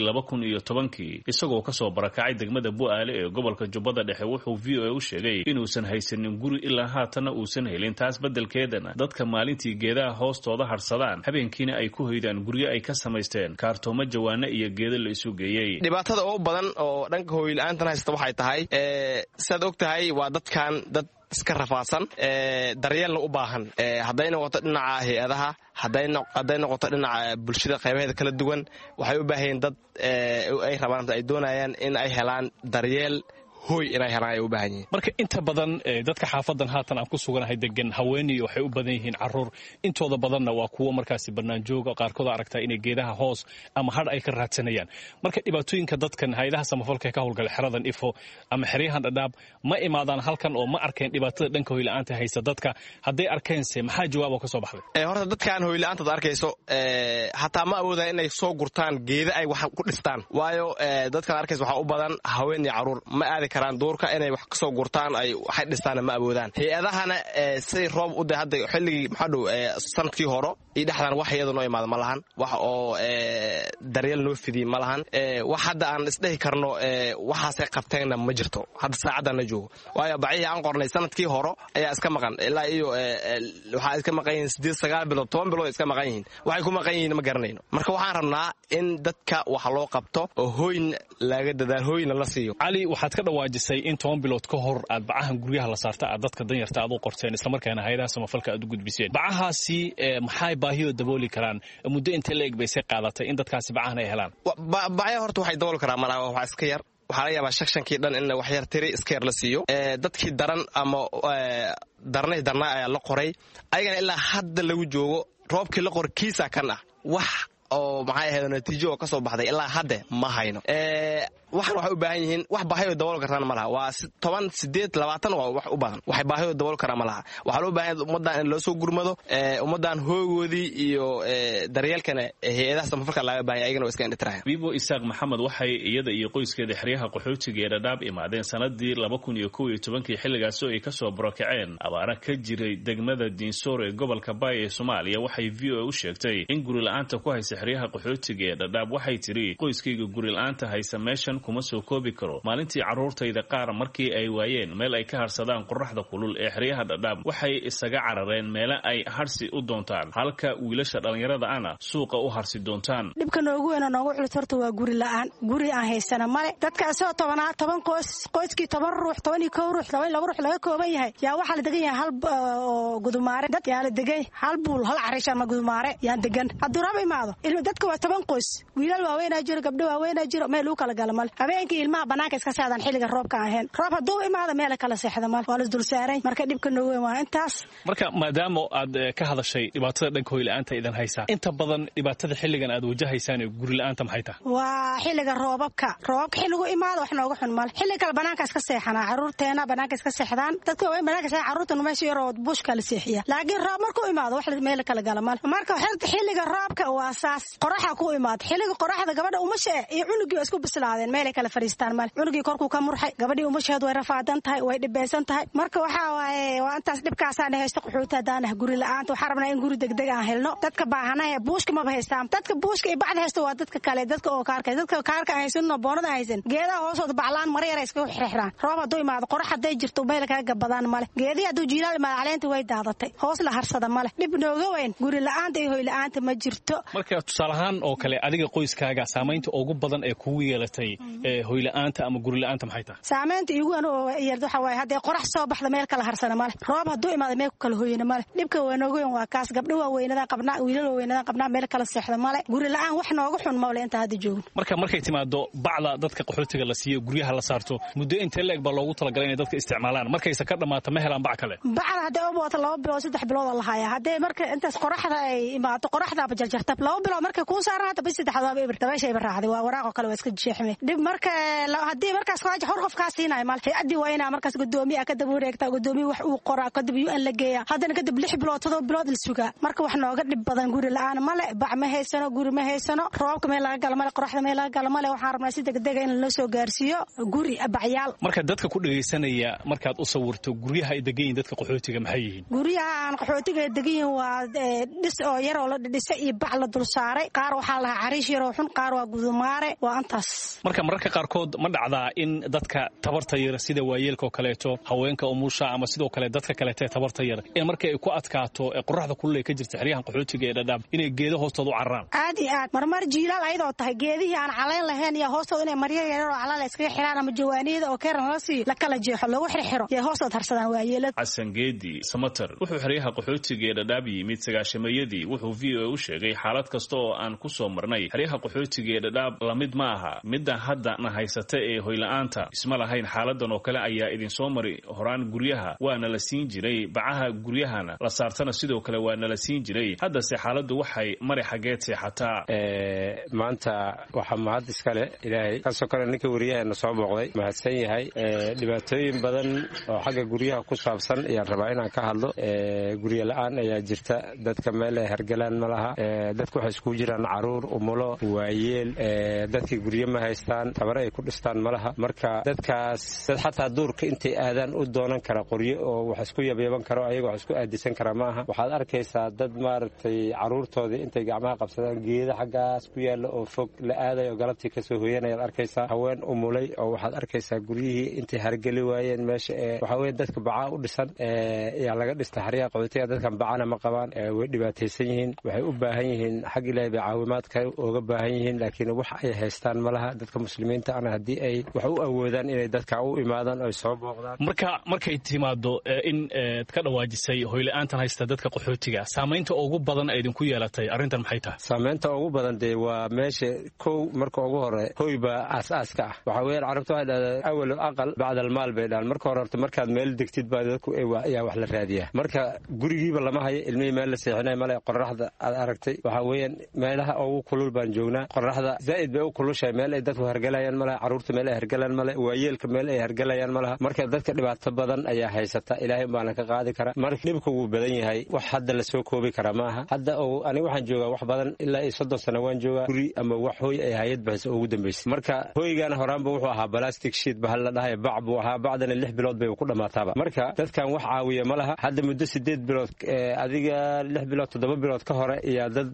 2010 isagoo ka soo barakacay degmada Bu'aale ee gobolka Jubbada Dhexe. wuxuu VOA u sheegay inuusan haysanin guri ilaa haatan uusan helin taas bedelkeedana dadka maalintii geedaha hoostooda harsadaan habeenkiina ay ku hoydaan guryo ay ka samaysteen kaartoomo jawaano iyo geedo la isu geeyay. dhibaatada ugu badan oo dhanka hooy la'aanta haysta waxay tahay saad ogtahay waa dadkan dad iska rafaadsan daryeelna u baahan hadday noqoto dhinaca hay'adaha hadday noqoto dhinaca bulshada qaybaheeda kala duwan waxay u baahan dad ay rabaan ay doonayaan in ay helaan daryeel hooy inay helaan ay u baahan yihiin. marka inta badan dadka xaafadan haatan aan ku suganahay degan haweeney waxay u badan yihiin caruur intooda badanna waa kuwo markaasi banaan jooga qaarkood aragtaa inay geedaha hoos ama hadh ay ka raadsanayaan. marka dhibaatooyinka dadkan hay'adaha samafalka ka howlgala xeradan ifo ama xeryahan dhadhaab ma imaadaan halkan oo ma arkeen dhibaatada dhanka hooy la'aanta haysta dadka hadday arkeense maxaa jawaab oo ka soo baxday? horta dadkan hooy la'aanta arkayso hataa ma awoodaan inay soo gurtaan geeda ay wax ku dhistaan waayo dadkan arkayso waxa u badan haween iyo caruur ma aadi karaan duurka inay wax ka soo gurtaan ay waxay dhistaan ma awoodaan. hay'adahana si roob u day hadda xilligii maxadhow sanadkii hore iyo dhexdan wax iyada noo imaado ma lahan wax oo daryeel noo fidiyay ma lahan wax hadda aan isdhihi karno waxaasay qabteenna ma jirto hadda saacaddan la joogo waayo bacihii aan qornay sanadkii hore ayaa iska maqan ilaa iyo waxaa iska maqan yihiin 8-9 bilood 10 bilood iska maqan yihiin waxay ku maqan yihiin ma garanayno. marka waxaan rabnaa in dadka wax loo qabto oo hooyn laga dadaal hooyna la siiyo. Cali waxaad ka dhawaajisay in 10 bilood ka hor aad bacahan guryaha la saarta aad dadka danyarta aad u qorteen isla markaana hay'adaha samafalka aad u gudbiseen. bacahaasi maxay baahiyo dabooli karaan muddo intee la eegbaysay qaadatay in dadkaasi bacahan ay helaan? bacaha horta waxay dabooli karaan malaha wax iska yar waxaa laga yaabaa shakshankii dhan in wax yar tiri iska yar la siiyo. dadkii daran ama darnaa ayaa la qoray ayagana ilaa hadda lagu joogo roobkii la qor kiisa kan ah wax oo maxay ahayd natiijo oo ka soo baxday ilaa hadda ma hayno. waxaan waxay u baahan yihiin wax baahiyo dabool kartaan ma laha waa 10 8 20 waa wax u badan waxay baahiyo dabool karaan ma laha waxa loo baahan yahay ummadan in loo soo gurmado ummadan hoogoodii iyo daryeelkana hay'adaha samafalka laga baahan yahay ayagana iska indhitiraan. Bibo Isaaq Maxamed waxay iyada iyo qoyskeeda xeryaha qaxootiga ee dhadhaab imaadeen sanadii 2011 xilligaas oo ay ka soo barakaceen abaara ka jiray degmada Dinsore ee gobolka Bay ee Soomaaliya. waxay VOA u sheegtay in guri la'aanta ku haysa xeryaha qaxootiga ee dhadhaab waxay tiri qoyskayga guri-la'aanta haysa meeshan kuma soo koobi karo maalintii carruurtayda qaar markii ay waayeen meel ay ka harsadaan qoraxda kulul ee xeryaha dhadhaab waxay isaga carareen meele ay harsi u doontaan halka wiilasha dhallinyarada ana suuqa u harsi doontaan. dhibka noogu weyn oo noogu culus horta waa guri la'aan, guri aan haysana male. dadka asoo 10 qoyskii 10 ruux 12 ruux 12 ruux laga kooban yahay yaa waxaa la degan yahay hal oo gudumaare dad yaa la degay hal buul hal carish ama gudumaare yaan degan. hadduu raba imaado dadka waa 10 qoys, wiilal waaweynaa jiro gabdho waaweynaa jiro, meel uu kala gala male. habeenkii ilmaha banaanka iska seexdaan xilliga roobka aan ahayn, roob hadduu imaado meel kala seexda male, waa la dul saaray. marka dhibka noogu weyn waa intaas. marka maadaama aad ka hadashay dhibaatada dhanka hoy la'aanta idan haysaa, inta badan dhibaatada xilligan aad wajahaysaan ee guri la'aanta maxay tahay? waa xilliga roobabka xilligu imaado wax nooga xun male. xilli kale banaanka iska seexanaa, carruurteena banaanka iska seexdaan, dadka waaweyn banaanka seexdaan, carruurtuna meesha yaroo bushka la seexiya. laakiin roob markuu imaado wax meel kala gala male. marka xilliga roobka waa saas, qoraxa ku imaado. xilliga qoraxda gabadha umasha iyo cunugii waa isku bislaadeen, meelay kala fariistaan male. cunugii korkuu ka murxay, gabadhii umasheed way rafaadan tahay, way dhibeysan tahay. marka waxaa waaye waa intaas dhibkaasaan haysto qaxooti haddaan guri la'aanta. waxaan rabnaa in guri degdeg aan helno. dadka baahanahe buushka maba haystaan, dadka buushka iyo bacda haysta waa dadka kale, dadka oo kaarka aan haysanno boonada haysan, geedaha hoosooda baclaan mara yara iskaga xirxiraan. roob hadduu imaado qorax hadday jirto meel kaga gabadaan male. geedihii hadduu jiilaal imaado caleenta way daadatay, hoos la harsada male. dhib nooga weyn guri la'aanta iyo hoy la'aanta ma jirto. marka tusaale ahaan oo kale adiga qoyskaaga saamaynta ugu badan ee kugu yeelatay hoy la'aanta ama guri la'aanta maxay tahay? saamaynta igu weyn oo yeelto waxa waaye hadday qorax soo baxdo meel kala harsana male, roob hadduu imaado meel ku kala hoyana male. dhibka waa nooga weyn waa kaas. gabdho waaweynadaan qabnaa, wiilal waaweynadaan qabnaa, meel kala seexda male. guri la'aan wax nooga xun mawle inta hadda joogno. markay timaado bacda dadka qaxootiga la siiyo guryaha la saarto muddo intee leeg baa loogu talagalay inay dadka isticmaalaan, markayse ka dhamaato ma helaan bac kale? bacda hadday u booto 2 bilood 3 bilood la hayaa. hadday marka intaas qoraxda ay imaato qoraxdaaba jarjarta 2 bilood markay kuu saarnaato bis 3 waaba ibir dabaysha ibir raacday, waa waraaqo kale waa iska jeexmay. dhib marka haddii markaas qaaja hor qofkaas siinay male. hay-adii waa inaa markaas gudoomiye ka daba wareegtaa, gudoomiye wax uu qoraa, kadib UN la geeya, haddana kadib 6 bilood 7 bilood la sugaa. marka wax nooga dhib badan guri la'aan male, bac ma haysano, guri ma haysano, roobka meel laga galo male, qoraxda meel laga galo male. waxaan rabnaa si degdeg in la soo gaarsiiyo guri bacyaal. marka dadka ku dhageysanaya markaad u sawirto guryaha ay degan yihiin dadka qaxootiga maxay yihiin? guryaha aan qaxootiga degan yihiin waa dhis oo yar oo la dhisay iyo bac la dul saaray. qaar waxaa lahaa cariish yar oo xun, qaar waa gudumaare, waa intaas. marka mararka qaarkood ma dhacdaa in dadka tabarta yar sida waayeelka oo kaleeto, haweenka umusha ama sidoo kale dadka kaleete tabarta yar in markay ay ku adkaato qoraxda kulul ee ka jirta xeryahan qaxootiga ee dhadhaab inay geedo hoostooda u cararaan? aad iyo aad. marmar jiilaal ayadoo tahay geedihii aan caleen lahayn iyo hoostooda inay maryo yar oo calaal iskaga xiraan ama jawaaniyada oo keeran la siiyo la kala jeexo lagu xirxiro iyo hoostood harsadaan waayeelada. xasan geedi samatar wuxuu xeryaha qaxootiga ee dhadhaab yimid sagaashameeyadii. wuxuu VOA u sheegay xaalad kasta oo aan ku soo marnay xeryaha qaxootiga ee dhadhaab lamid ma aha midda hadda na haysata ee hoy la'aanta. isma lahayn xaaladan oo kale ayaa idinsoo mari horaan guryaha waana la siin jiray, bacaha guryahana la saartana sidoo kale waana la siin jiray. haddase xaaladdu waxay mari xaggeed seexataa. maanta waxaa mahad iskale ilaahay kasoo kale ninka wariyaheena soo booqday mahadsan yahay. dhibaatooyin badan oo xagga guryaha ku saabsan ayaan rabaa inaan ka hadlo. guryo la'aan ayaa jirta, dadka meel ay hergalaan ma laha. dadku waxay iskugu jiraan caruur, umulo, waayeel. dadkii guryo ma haystaan, tabare ay ku dhistaan ma laha. marka dadkaas dad xataa duurka intay aadaan u doonan kara qoryo oo wax isku yabayaban karo, ayaga wax isku aadisan kara ma aha. waxaad arkaysaa dad maaragtay caruurtoodii intay gacmaha qabsadaan geeda xaggaas ku yaalla oo fog la aadayo oo galabtii kasoo hoyanayaad arkaysaa. haween umulay oo waxaad arkaysaa guryihii intay hargeli waayeen meesha waxaa weeye dadka bacaa u dhisan ayaa laga dhista xeryaha qaxootiga. dadkan bacana ma qabaan, way dhibaataysan yihiin, waxay u baahan yihiin xag ilaahay bay caawimaadka uga baahan yihiin, laakiin wax ay haystaan ma laha. dadka muslimiinta ana haddii ay wax u awoodaan inay dadka u imaadaan oo ay soo booqdaan. markay timaado in ka dhawaajisay hoyla'aantan haysta dadka qaxootiga, saamaynta ugu badan ay idinku yeelatay arrintan maxay tahay? saamaynta ugu badan dee waa meesha kow marka ugu hore hoy baa aasaaska ah. waxaa weeyaan carabtu waxay dhahdaa awalu aqal bacda almaal bay dhahaan. marka hore horta markaad meel degtid baa dadku ayaa wax la raadiyaa. marka gurigiiba lama hayo, ilmihii meel la seexinay male. qoraxda aad aragtay waxaa weeyaan meelaha ugu kulul baan joognaa. qoraxda zaa'id bay u kulushahay, meel ay dadku hergalayaan malaha, caruurta meel ay hergalaan male, waayeelka meel ay hergalayaan malaha. marka dadka dhibaato badan ayaa haysata, ilaahay baana ka qaadi kara. marka dhibka wuu badan yahay, wax hadda la soo koobi kara maaha. hadda aniga waxaan joogaa wax badan ilaa 30 sano waan joogaa guri ama wax hooy ay hayad bahaysa ugu dambaysay. marka hooygaana horaanba wuxuu ahaa plastic sheet bahal la dhahay, bac buu ahaa. bacdana 6 bilood bay ku dhamaataaba. marka dadkan wax caawiya ma laha. hadda muddo 8 bilood adiga 6 bilood 7 bilood ka hore ayaa dad loo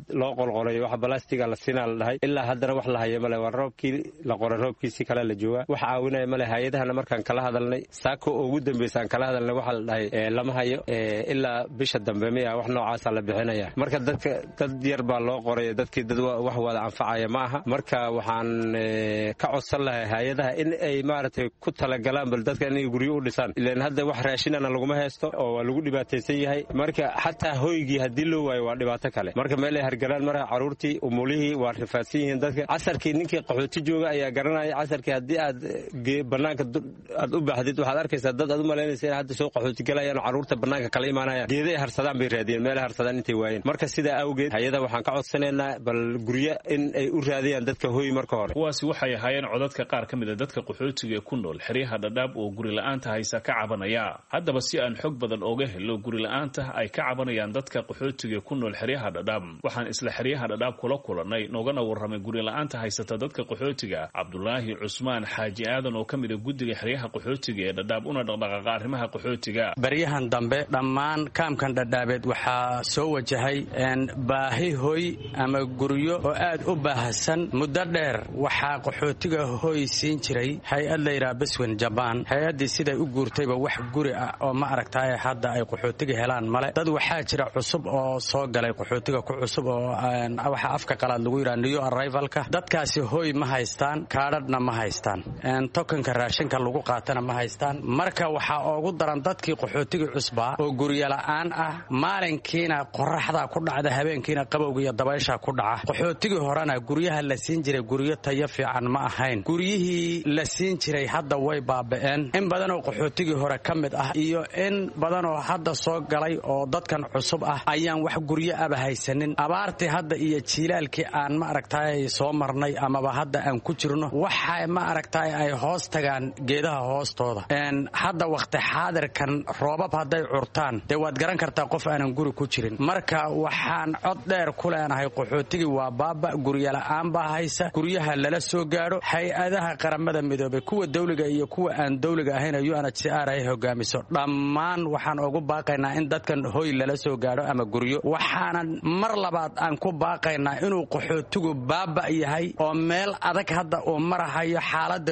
qorqoray wax balastiga la siinaa la dhahay ilaa haddana wax la hayo male waa roobkii la qoray roobkiisii kale la joogaa wax caawinaya male hay-adahana markaan kala hadalnay saako oo ugu dambeysaan kala hadalnay waxaa la dhahay lama hayo ilaa bisha dambe miya wax noocaasa la bixinaya marka dadka dad yar baa loo qoray dadkii dad wax wada anfacaya ma aha marka waxaan ka codsan lahay hay-adaha in ay maaragtay ku talagalaan bal dadka inay guryo u dhisaan ilaan hadda wax raashinana laguma haysto oo waa lagu dhibaataysan yahay marka xataa hoygii haddii loo waayo waa dhibaato kale marka meel ay hargalaan mara caruurtii umulihii waa rifaadsan yihiin dadka casarkii ninkii qaxooti jooga ayaa garanaya casarkii haddii aad banaanka aad u baaxdid waxaad arkaysaa dad aad u malaynaysa in hadda soo qaxooti galayaan caruurta banaanka kala imaanayaan geeday harsadaan bay raadiyeen meelay harsadaan intay waayeen marka sidaa awgeed hay-ada waxaan ka codsanaynaa bal guryo in ay u raadiyaan dadka hooy marka hore kuwaasi waxay ahaayeen codadka qaar ka mid a dadka qaxootiga ee ku nool xeryaha dhadhaab oo guri la-aanta haysa ka cabanaya haddaba si aan xog badan ooga helo guri la-aanta ay ka cabanayaan dadka qaxootiga ku nool xeryaha dhadhaab waxaan isla xeryaha dhadhaab kula kulannay noogana warramay guri la-aanta haysata dadka qaxootiga cabdulaahi cusmaan xaaji aadan oo ka mid a guddiga xeryaha qaxootiga ee dhadhaab una dhaqdhaqaaqa arrimaha qaxootiga baryahan dambe dhammaan kaamkan dhadhaabeed waxaa soo wajahay baahi hoy ama guryo oo aad u baahsan muddo dheer waxaa qaxootiga hoy siin jiray hay-ad layidhaha beswen jabaan hay-addii siday u guurtayba wax guri ah oo ma aragtaaye hadda ay qaxootiga helaan male dad waxaa jira cusub oo soo galay qaxootiga ku cusub oo waxaa afka qalaad lagu yidhaha new arrivalka dadkaasi hoy ma haystaan kaadhadhna ma haystaan tokanka raashinka lagu qaatana ma haystaan marka waxaa oogu daran dadkii qaxootiga cusbaa oo guryola'aan ah maalinkiina qoraxdaa ku dhacda habeenkiina qabowga iyo dabayshaa ku dhaca qaxootigii horena guryaha la siin jiray guryo tayo fiican ma ahayn guryihii la siin jiray hadda way baaba'een in badanoo qaxootigii hore ka mid ah iyo in badanoo hadda soo galay oo dadkan cusub ah ayaan wax guryo aba haysanin abaartii hadda iyo jiilaalkii aan ma aragtaay soo marnay amaba hadda aan ku jirno waxa ma aragtaay ay hoos tagaan geedaha hoostooda hadda waqti xaadirkan roobab hadday curtaan dee waad garan kartaa qof aanan guri ku jirin marka waxaan cod dheer ku leenahay qaxootigii waa baaba guryola'aan baa haysa guryaha lala soo gaadho hay-adaha qaramada midoobay kuwa dawliga iyo kuwa aan dawliga ahayn UNHCR ay hogaamiso dhammaan waxaan ugu baaqaynaa in dadkan hoy lala soo gaadho ama guryo waxaanan mar labaad aan ku baaqaynaa inuu qaxootigu baaba yahay oo meel adag hadda uu marahayo xaalada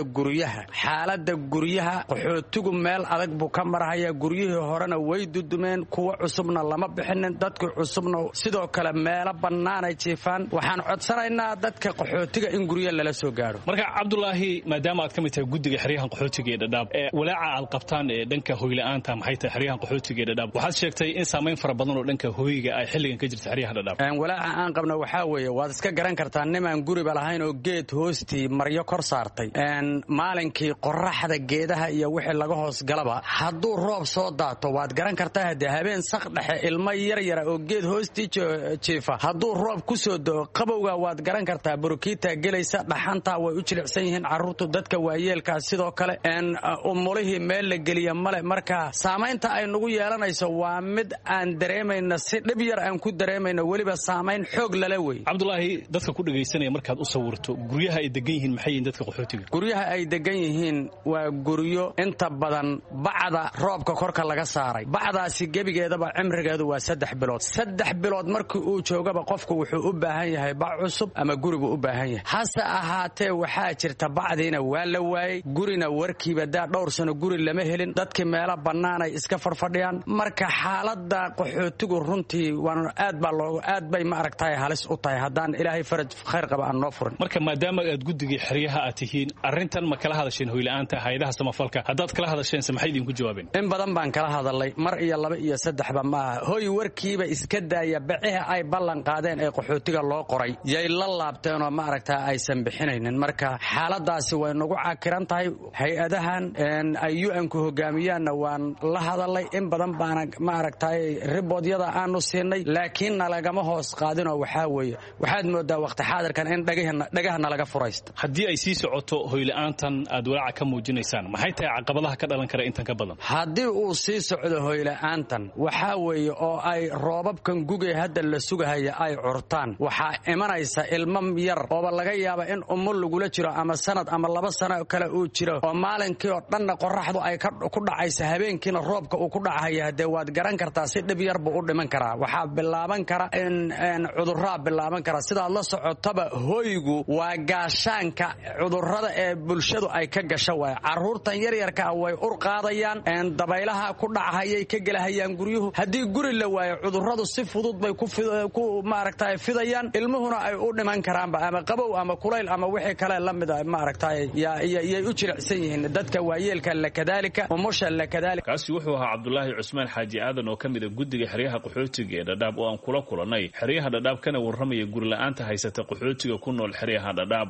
guryaha qaxootigu meel adag buu ka marahaya guryihii horena way dudumeen kuwa cusubna lama bixinin dadka cusubna sidoo kale meelo bannaanay jiifaan waxaan codsanaynaa dadka qaxootiga in guryo lala soo gaadho marka cabdulaahi maadaama aad ka mid tahay guddiga xeryahan qaxootiga ee dhadhaab walaaca aad qabtaan ee dhanka hoyla'aanta maxay tahay xeryahan qaxootiga ee dhadhaab waxaad sheegtay in saamayn fara badan oo dhanka hoyga ay xilligan ka jirta xeryaha dhadhaab walaaca aan qabno waxaa weeye waad iska garan kartaa nimaan guriba lahayn oo geed hoostii maryo kor saartay maalinkii qoraxda geedaha iyo wixii laga hoos galaba hadduu roob soo daato waad garan kartaa haddee habeen sak dhexe ilmo yaryara oo geed hoostii jiifa hadduu roob ku soo doo qabowga waad garan kartaa burukiitaa gelaysa dhaxantaa way u jilicsan yihiin carruurtu dadka waayeelkaa sidoo kale umulihii meel la geliya male marka saamaynta ay nagu yeelanayso waa mid aan dareemayna si dhib yar aan ku dareemayno weliba saamayn xoog lala wey cabdulaahi dadka ku dhagaysanaya markaad u sawirto guryaha ay degan yihiin maxay yihiin dadka qaxootiga guryaha ay degan yihiin waa guryo inta badan bacda roobka korka laga saaray bacdaasi gebigeedaba cimrigeedu waa 3 bilood 3 bilood markii uu joogaba qofku wuxuu u baahan yahay bac cusub ama gurigu u baahan yahay hase ahaatee waxaa jirta bacdiina waa la waayey gurina warkiiba daa dhowr sano guri lama helin dadkii meelo bannaanay iska farfadhiyaan marka xaalada qaxootigu runtii aad bay ma aragtaay halis u tahay haddaan ilaahay faraj khayr qaba aan noo furin marka maadaama aad guddigii xeryaha aad tihiin arrintan ma kala hadasheen hoyla'aanta hay'adaha samafalka haddaad kala hadasheen maxay idinku jawaabeen in badan baan kala hadalay mar iyo 2 iyo 3ba maaha hoy warkiiba iska daaya baciha ay ballan qaadeen ee qaxootiga loo qoray yay la laabteen oo ma aragtaa aysan bixinaynin marka xaaladaasi way nagu caakiran tahay hay-adahan ay UN-ku hogaamiyaanna waan la hadalay in badan baana ma aragtaay riboodyada aanu siinay laakiin nalagama hoos qaadinoo waxaa weeye waxaad moodaa waqti xaadirkan in dhagahana laga furaysto haddii ay sii socoto hoyla'aantan aad walaaca ka muujinaysaan maxay tahay caqabadaha ka dhalan kara intan ka badan haddii uu sii socdo hoyla'aantan waxaa weeye oo ay roobabkan gugay hadda la sugahaya ay curtaan waxaa imanaysa ilmo yar ooba laga yaaba in umul lagula jiro ama sanad ama 2 sano kale uu jiro oo maalinkii oo dhanna qoraxdu ay ku dhacaysa habeenkiina roobka uu ku dhacaya haddee waad garan kartaa si dhib yar buu u dhiman karaa waxaa bilaaban kara in cuduraa bilaaban kara. sidaad la socotaba hoygu waa gaashaanka cudurrada ee bulshadu ay ka gasho waay. carruurtan yaryarka way ur qaadayaan, dabaylaha ku dhacahayay ka gelahayaan guryuhu. haddii guri la waayo cudurradu si fudud bay ku maaragtay fidayaan, ilmuhuna ay u dhiman karaanba ama qabow ama kulayl ama wixii kale la mid ah maaragtay yay u jilicsan yihiin. dadka waayeelka la kadaalika umusha la kadaalika. kaasi wuxuu ahaa Cabdulaahi Cusmaan Xaaji Aadan oo ka mid ah guddiga xeryaha qaxootiga ee Dhadhaab oo aan kula kulanay xeryaha Dhadhaab kana warramaya guri la'aanta haysata qaxootiga ku nool xeryaha Dhadhaab.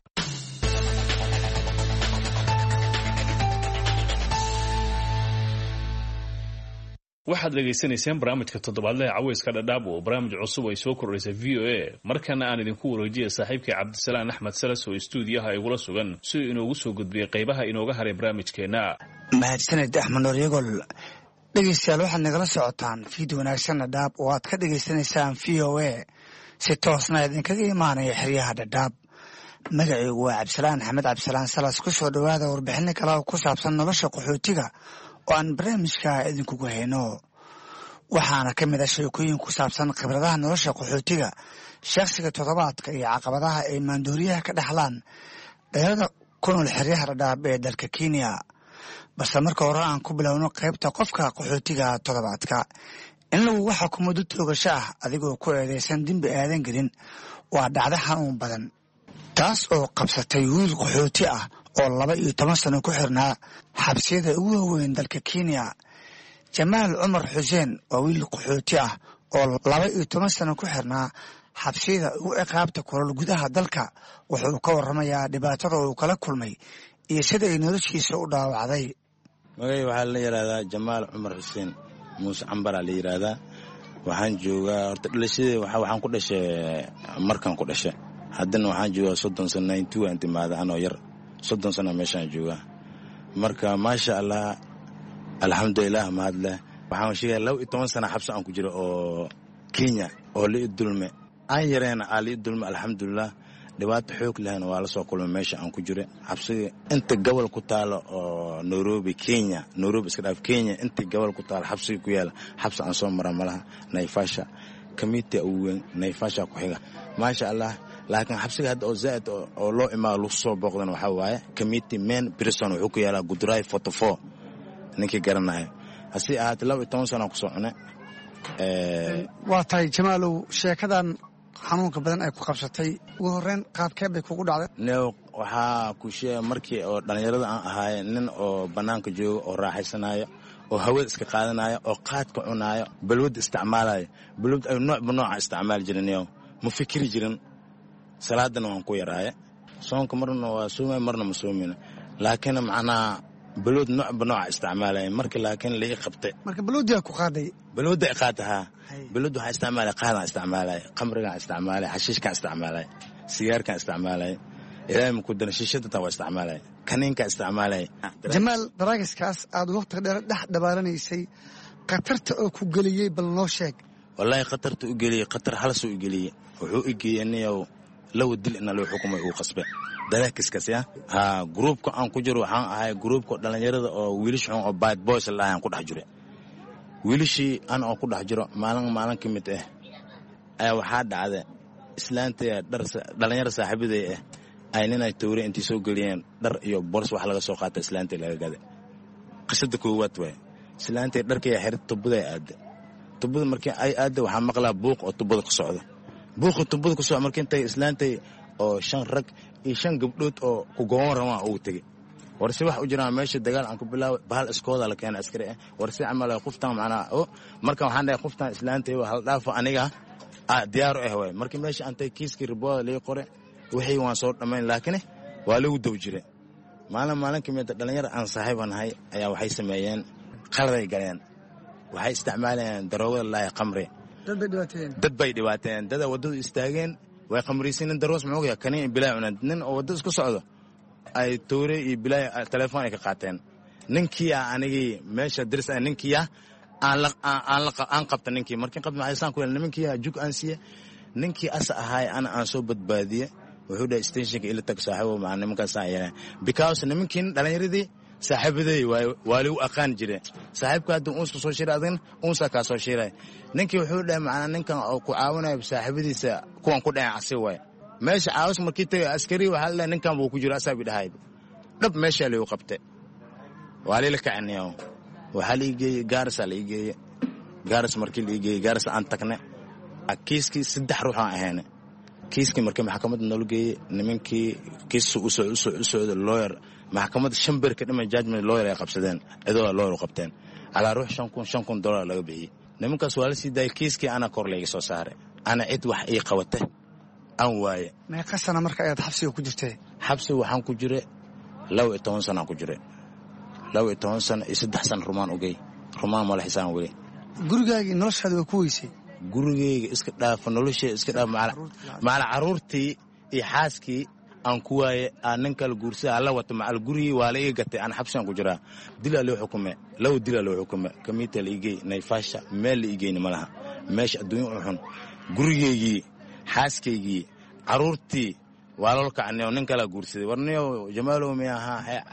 waxaad dhegaysanaysaan barnaamijka toddobaadlaha caweyska Dhadhaab oo barnaamij cusub ay soo kordhisay VOA. markana aan idinku wareejiyay saaxiibkay Cabdisalaan Axmed Salas oo stuudiyaha igula sugan si uu inoogu soo gudbiyay qaybaha inooga haray barnaamijkeena. mahadsanid Axmed Nuur Yagol. dhegeystayaal waxaad nagala socotaan fiid wanaagsan Dhadhaab oo aad ka dhegaysanaysaan VOA si toosna idinkaga imaanaya xeryaha Dhadhaab. magacaygu waa Cabdisalaan Axmed Cabdisalaan Salas. ku soo dhawaada warbixino kale oo ku saabsan nolosha qaxootiga oo aan barnaamijka idinkugu hayno. waxaana ka mid ah sheekooyin ku saabsan khibradaha nolosha qaxootiga, shakhsiga toddobaadka iyo caqabadaha ay maandooriyaha ka dhaxlaan dhallinyarada ku nool xeryaha Dhadhaab ee dalka Kenya. balse marka hore aan ku bilowno qaybta qofka qaxootiga toddobaadka. in lagu waxa ku muddo toogasho ah adigoo ku eedeysan dembi aadan gelin waa dhacdo xanuun badan, taas oo qabsatay wiil qaxooti ah oo 12 sano ku xirnaa xabsiyada ugu waaweyn dalka Kenya. Jamaal Cumar Xuseen waa wiil qaxooti ah oo 12 sano ku xirnaa xabsiyada ugu ciqaabta kulul gudaha dalka. wuxuu ka warramayaa dhibaatada uu kala kulmay iyo sida ay noloshiisa u dhaawacday. magay waxaa la yiraahdaa Jamaal Cumar Xuseen Muuse Cambara la yiraahdaa. waxaan joogaa horta dhalashadii waxaan ku dhashay markan ku dhashay. haddana waxaan joogaa 30 sano 92 aan timaada anoo yar 30 sano meeshaan joogaa. marka maasha Allah alxamdulilah mahadle. waxaan sheegay 12 sano xabsi aan ku jiro oo Kenya oo la idulme aan yareena ali idulme alxamdulilah. dhibaato xoog lehna waa la soo kulmay meesha aan ku jiro xabsiga inta gobol ku taalo oo Nairobi Kenya. Nairobi iska dhaaf Kenya inta gobol ku taalo xabsiga ku yaala xabsi aan soo maraa malaha. Naivasha committee ugu Naivasha ku xiga maasha Allah. laakiin xabsiga hadda oo zaad oo loo imaado lagu soo booqdan waxa waaye committee main prison wuxuu ku yaalaa Gudray 44 ninkii garanayo. hasi ahaat 12 sano ku socone. waa tahay Jamaalow, sheekadan xanuunka badan ay ku qabsatay ugu horreyn qaabkee bay kugu dhacday? waxaa ku sheegay markii oo dhalinyarada aan ahaay nin oo banaanka jooga oo raaxaysanayo oo hawada iska qaadanayo oo qaadka cunayo balwad isticmaalayo. balwad ay nooc isticmaal jirin ma fikiri jirin. salaadana waan ku yaraaye. soonka marna waa soomay marna ma soomina. laakiin macnaa balwad nooc isticmaalay. markii laakiin la ii qabtay. marka balwada ku qaaday. balwada qaataha. balwad waxa isticmaalay qaadana isticmaalay, qamriga isticmaalay, xashiishka isticmaalay, sigaarka isticmaalay. ilaahay ma ku dana shishada taa isticmaalay, kaniinka isticmaalay. Jamaal, daraagiskaas aad waqti dheer dhex dhabaaranaysay qatarta oo ku galiyay bal noo sheeg. wallahi qatarta u galiyay qatar halas u galiyay. wuxuu igeeyay law dil in loo xukumay uu qasbay. daraagiskaas groupka aan ku jiro waxaan ahay groupka dhalinyarada oo wiilish oo bad boys la aan ku dhex jiro. wiilishii aan oo ku dhex jiro maalin ka mid ah waxaa dhacday islaantay dhalinyaro saaxiibaday ay ninay toore intii soo galiyeen dhar iyo boors wax laga soo qaatay islaantay laga gaday. qisada koowaad way islaantay dharkay xirtay tubada aad. tubada markii ay aad waxaa maqlaa buuq oo tubada ku socdo. buuq tubada ku socdo markii intay islaantay oo 5 rag iyo 5 gabdhood oo ku go'an rabaan ugu tagay. warsi wax u jiraan meesha dagaal aan ku bilaaway bahal iskooda la keenay askari warsi amal qoftan macna marka waxaan dhahay qoftan islaantay hal dhaafo aniga diyaar u way markii meesha antay kiiski ribooda la qore wixii waan soo dhameyn laakiin waa lagu dab jiray. maalin kamid dhalinyaro aan saaxiibanahay ayaa waxay sameeyeen qalad galeen. waxay isticmaalayeen daroogada la qamri. dad bay dhibaateen. dad wadada istaageen way qamriisin daroos muuqya kaniin bilaawna nin oo wadada isku socdo ay toore iyo bilaa telefoon ay ka qaateen. ninkii anigii meesha dirs ninkii aan qabta ninkii markii qabta aysan ku ninkii jug aan siiye ninkii asa ahay aan soo badbaadiye wuxuu dhahay stationka ila tag saaxiibo ma nimanka saayeen because nimankii dhalinyaradii saaxiibaday waa ligu aqaan jire saaxiibka haddii uunska soo shiray adina uunsaa kaa soo shiray ninkii wuxuu dhahay macnaa ninkan oo ku caawinayo saaxiibadiisa kuwan ku dhacan casi waay meesha caawis markii tagay askari waxaa la ninkan buu ku jiro asaabi dhahay dhab meeshaa ligu qabtay waa lila kaciniyo waxaa la igeeyey gaarisa la igeeyey gaaris markii la igeeyey gaaris aan tagne kiiskii 3 ruux aan ahayne kiiskii markii maxkamadda noo geeyey nimankii kiisu u socdo lawyer maxkamadda 5 ber ka dhimay judgment lawyer ay qabsadeen cidoo lawyer qabteen ala ruux $5,000 laga bixiyey nimankaas waa la sii daayay kiiskii ana kor leega soo saaray ana cid wax ii qabatay aan waaye meeqa sana marka ayaad xabsiga ku jirtay xabsi waxaan ku jiray 12 sano ku jiray 12 sano iyo 3 sano rumaan ogey rumaan ma la xisaan wali gurigaagii noloshaada waa ku weysay gurigeyga iska dhaafa nolosha iska dhaaf maala caruurtii iyo xaaskii aan ku waaye aan nin kala guursaday alla wata macal gurigii waa la iga gatay aan xabsigan ku jiraa dilaa loo xukumay law dilaa loo xukumay kamiita la igey nayfaasha meel la igeyni malaha meesha adduunyo u xun gurigeygii xaaskaygii caruurtii waa loo kacnay nin kala guursaday warniyo jamaalow mi aha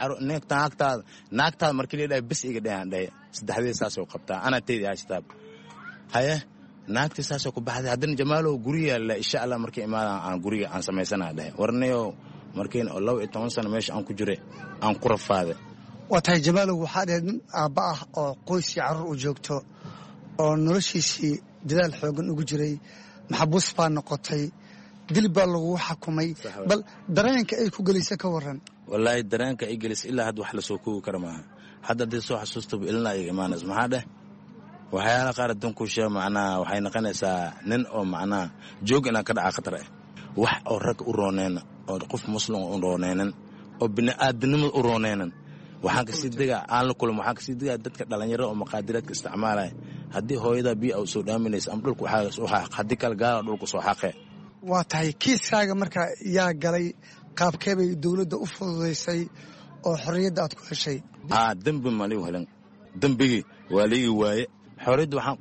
naagtaada markii la dhahay bis iga dhahan dhahay saddexdeed saas oo qabtaa ana teedi haashtaab haye naagtii saasoo ku baxday haddana jamaalow guriga la insha Allah markii imaadaan aan guriga aan samaysana dhahay warniyo markiin 12 sano meesha aan ku jiray aan ku rafaaday waa tahay jamaalow waxaa dhahay nin aabba ah oo qoys iyo carruur u joogto oo noloshiisii dadaal xoogan ugu jiray maxbuus baa noqotay dil baa lagu xukumay bal dareenka ay ku gelisay ka waran wallahi dareenka ay gelisay ilaa had wax la soo koobi kara maaha hadda dad soo xasuusto ilaa ay imaanays maxaa dheh waxyaala qaar adduunku sheeg macnaa waxay noqonaysaa nin oo macnaa joog inaan ka dhaca khatar ah wax oo rag u rooneen oo qof muslim u rooneenan oo bini'aadanimo u rooneenan waxaan kasii digaa aan la kulmo waxaan kasii digaa dadka dhalinyaro oo maqaadiraadka isticmaalaya haddii hooyada biyo u soo dhaaminaysa ama dhulku waxaa haddii kale gaala dhulku soo xaqee waa tahay kiiskaaga marka yaa galay qaabkee bay dawladda u fududaysay oo xorriyadda aad ku heshay dembi ma liigu helin dembigii waa liigi waaye xorriyadda waxaan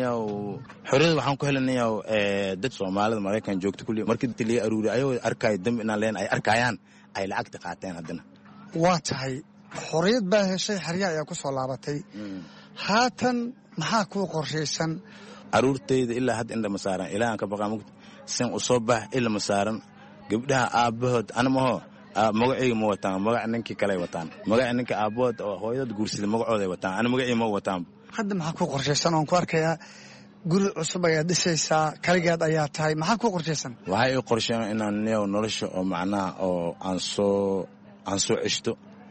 ku helinayaa dad Soomaalida Mareykan joogto kulli markii inta laga aruuriyo ayuu arkay dambi inaan leen ay arkayaan ay lacagta qaateen haddana waa tahay xorriyad baa heshay xariya ayaa ku soo laabatay haatan maxaa ku qorshaysan aruurtayda ilaa had indha masaaran ilaa aan ka baqaa mugd sin u soo bax ilaa masaaran gabdhaha aabahood anamaho magacayga ma wataan magac ninkii kale wataan magac ninka aabahood oo hooyada guursaday magacooda wataan ana magacayga ma wataan hadda maxaa ku qorshaysan oon ku arkayaa guri cusub ayaad dhisaysaa kaligeed ayaa tahay maxaa ku qorshaysan waxay ii qorsheen inaan neew nolosha oo macnaha oo aan soo ceshto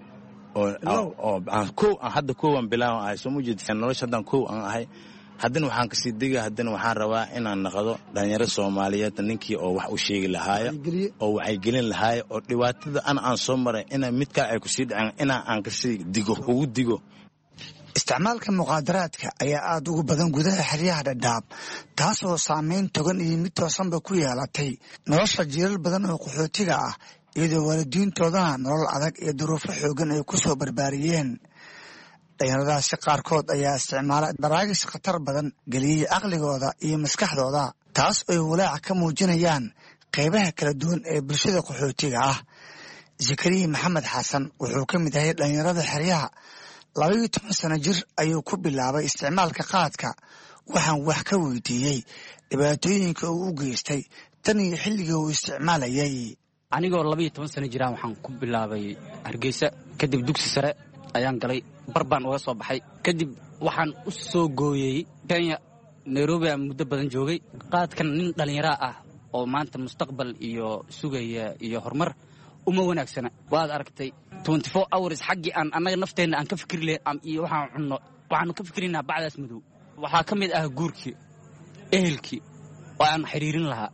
oo hadda koowan bilaawan ahay soo mujeedsan nolosha haddaan koow aan ahay haddana waxaan kasii diga haddana waxaan rabaa inaan naqdo dhalinyaro Soomaaliyeed ninkii oo wax u sheegi lahaayo oo waxay gelin lahaayo oo dhibaatada aan soo maray ina mid ka ay ku sii dhacaan ina aan kasii ugu digo isticmaalka muqaadaraadka ayaa aad ugu badan gudaha xeryaha Dhadhaab taasoo saameyn togan iyo mid toosanba ku yeelatay nolosha jiilal badan oo qaxootiga ah iyadoo waalidiintoodana nolol adag iyo duruufo xoogan ay ku soo barbaariyeen dhalinyaradaasi qaarkood ayaa isticmaala daraagis khatar badan geliyey caqligooda iyo maskaxdooda taas ay walaaca ka muujinayaan qaybaha kala duwan ee bulshada qaxootiga ah Zakariya Maxamed Xasan wuxuu ka mid yahay dhalinyarada xeryaha 12 sano jir ayuu ku bilaabay isticmaalka qaadka waxaan wax ka weydiiyey dhibaatooyinka uu u geystay tan iyo xilligii uu isticmaalayay anigoo 12 sano jiraan waxaan ku bilaabay Hargeysa kadib dugsi sare ayaan galay barbaan uga soo baxay kadib waxaan u soo gooyay Kenya Nairobi aan muddo badan joogay qaadkan nin dhalinyaro ah oo maanta mustaqbal iyo sugaya iyo horumar uma wanaagsana waad aragtay 24 hours xaqi aan anaga nafteena aan ka fikirlay iyo waxaan cunno waxaan ka fikirina bacdaas madow waxa kamid ah guurkii ehelkii oo aan xiriirin lahaa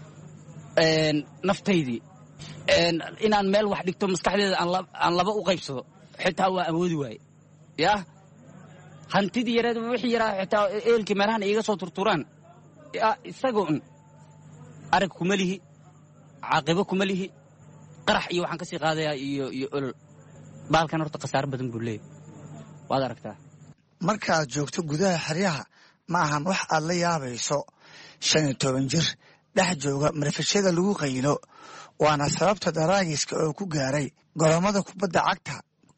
nafteydii inaan meel wax dhigto maskaxdeeda aan laba u qaybsado xitaa waa awoodi waay ya hantidii yareed wixii yaraa xitaa ehelkii meelahan iga soo turturaan isagoo arag kuma lihi caaqibo kuma lihi qarax iyo waxaan ka sii qaadayaa iyo olol baalkan horta khasaar badan buu leeyahay waad aragtaa marka aad joogto gudaha xeryaha ma ahan wax aad la yaabayso 15 jir dhex jooga marfashada lagu qaylo waana sababta daraagiska oo ku gaaray garoomada kubadda cagta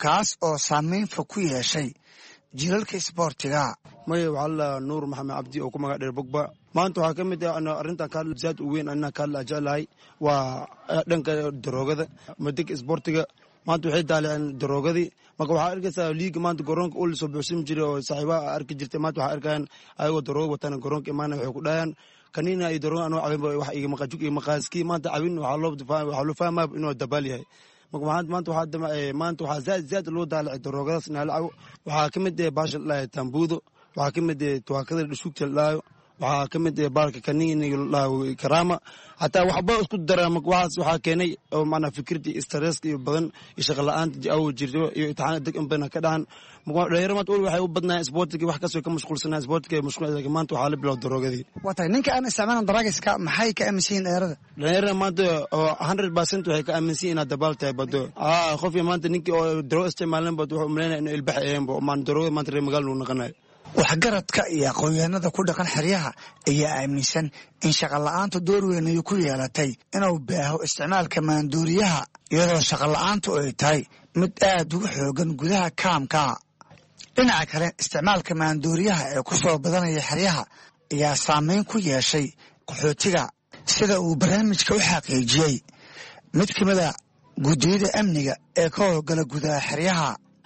kaas oo saamayn fog ku yeeshay jiilalka isboortiga. maya waxaa la nuur maxamed cabdi oo ku magac dheer bogba. maanta waxaa ka mid ah arrintan ka zaad u weyn anna ka la jeclahay waa dhanka daroogada madeg isboortiga. maanta waxay daaleen daroogadii marka waxaa arkaysaa liiga maanta garoonka uu soo buuxsin jiray oo saaxiibaha arki jirtay maanta waxaa arkayaan ayagoo darooga wataan garoonka imaanaya waxay ku dhahayaan kaniina ay darooga anoo cabin wax iga maqajuk iyo maqaaskii maanta cabin waxaa loo fahmaa inuu dabaal yahay. maanta waxaa zaad loo daalacay daroogadaas naalacabo. waxaa ka mid ah baasha la tambuudo, waxaa ka mid ah tuwaakada dhusugta la dhaayo, waxaa ka mid ah baalka kaniini la karaama. hataa waxba isku dara waxaa keenay oo macnaa fikirtii stresska iyo badan iyo shaqo la'aanta awo jirto iyo imtixaan deg inbana ka dhahan. dhalinyaro maanta waxay u badnayaan isboortiga wax kasoo ka mashquulsanaa isboortiga mashquul maanta waxaa la bilow daroogadii. waa tahay ninka aan isticmaalan daraagiska maxay ka aaminsan yihiin dhalinyarada? dhalinyarada maanta 100% waxay ka aaminsan yihiin inaad dabaal tahay bado. qofkii maanta ninkii oo darooga isticmaalan bad wuxuu umaleynaya inuu ilbax aheenba maan darooga maanta reer magaal nuu naqanayo. waxgaradka iyo aqoonyahanada ku dhaqan xeryaha ayaa aaminsan in shaqola'aantu door weyn ay ku yeelatay inuu baaho isticmaalka maandooriyaha, iyadoo shaqola'aantu ay tahay mid aad ugu xoogan gudaha kaamka. dhinaca kale isticmaalka maandooriyaha ee ku soo badanaya xeryaha ayaa saamayn ku yeeshay qaxootiga, sida uu barnaamijka u xaqiijiyey mid ka mida guddiyada amniga ee ka howlgala gudaha xeryaha.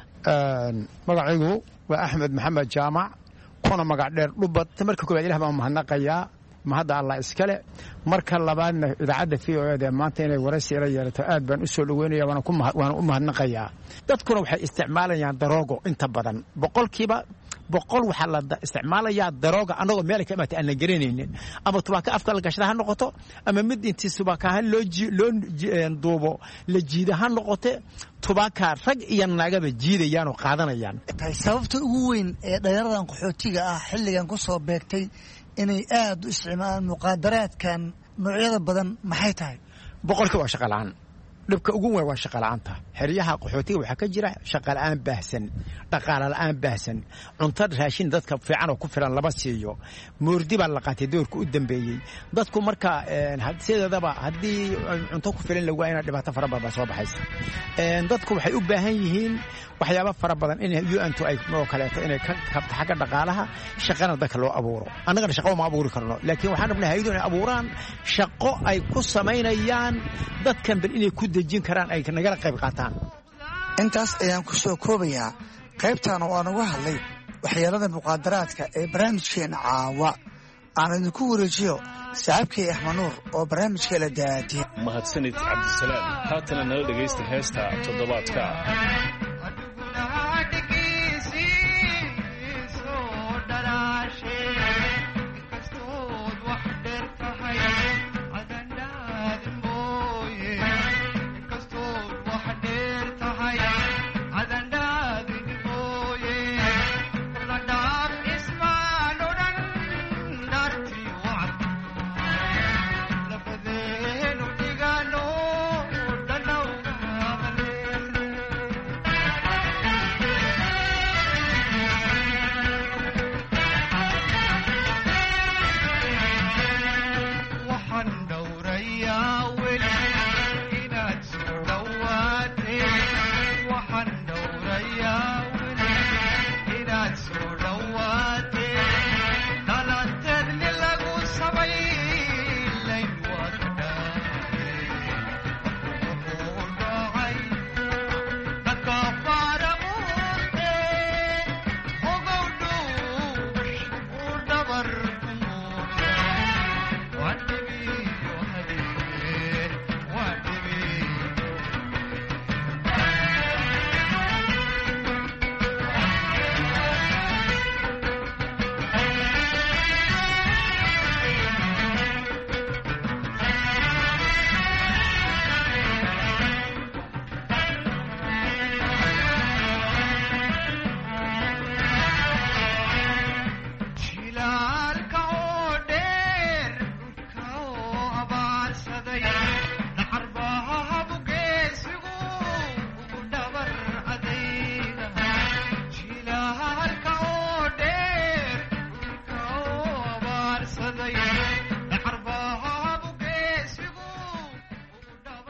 magacaygu waa axmed maxamed jaamac kuna magac dheer dhubad. marka koowaad ilah baan mahadnaqayaa, mahadda allah iskale. marka labaadna idaacadda v o eda maanta inay waraysi ila yeelato aad baan u soo dhaweynaya waana u mahadnaqayaa. dadkuna waxay isticmaalayaan daroogo inta badan, boqolkiiba boqol waxaa la isticmaalayaa darooga annagoo meel ka imaatay aan la garanaynin, ama tubaaka afka la gashada ha noqoto, ama mid intii tubaakaha loo duubo la jiida ha noqote. tubaaka rag iyo naagaba jiidayaan oo qaadanayaan. sababta ugu weyn ee dhalinyaradan qaxootiga ah xilligan ku soo beegtay inay aad u isticmaalaan muqaadaraadkan noocyada badan maxay tahay? boqolkiiba waa shaqo la'aan. dhibka ugu weyn waa shaqa la'aanta. xeryaha qaxootiga waxaa ka jira shaqa la'aan baahsan, dhaqaale la'aan baahsan, cunto raashin dadka fiican oo ku filan lama siiyo. moordi baa la qaatay doorka u dambeeyey. dadku marka sideedaba haddii cunto ku filan lagu waayana dhibaato fara badan baa soo baxaysa. dadku waxay u baahan yihiin waxyaabo fara badan in UN-tu ay oo kaleeto inay ka kabto xagga dhaqaalaha, shaqana dadka loo abuuro. annagana shaqo ma abuuri karno, laakiin waxaan rabnaa hay'adu inay abuuraan shaqo ay ku samaynayaan dadkan bal inay ku dejin karaan ay nagala qayb qaataan. intaas ayaan ku soo koobayaa qaybtan oo aan uga hadlay waxyeelada muqaadaraadka ee barnaamijkeena caawa. aan idinku wareejiyo saaxiibkay axmed nuur oo barnaamijka la daadiye. mahadsanid cabdisalaam. haatana nala dhegaysta heesta toddobaadka.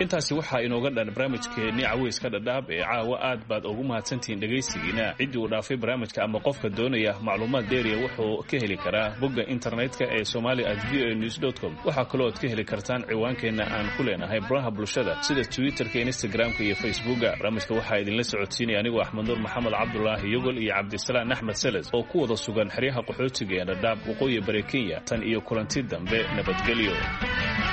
intaasi waxaa inooga dhan barnaamijkeennii caweyska dhadhaab ee caawa aad baad ugu mahadsantihiin dhegaysigiina ciddii uu dhaafay barnaamijka ama qofka doonaya macluumaad dheeriya wuxuu ka heli karaa bogga internetka ee somali@voanews.com. waxaa kaloo aad ka heli kartaan ciwaankeenna aan ku leenahay baraha bulshada sida twitterka, instagramka iyo facebooka. barnaamijka waxaa idinla socodsiinaya anigoo axmed nuur maxamed cabdulaahi yogol iyo cabdisalaan axmed seles oo ku wada sugan xeryaha qaxootiga ee dhadhaab waqooyi bari Kenya. tan iyo kulanti dambe, nabadgelyo.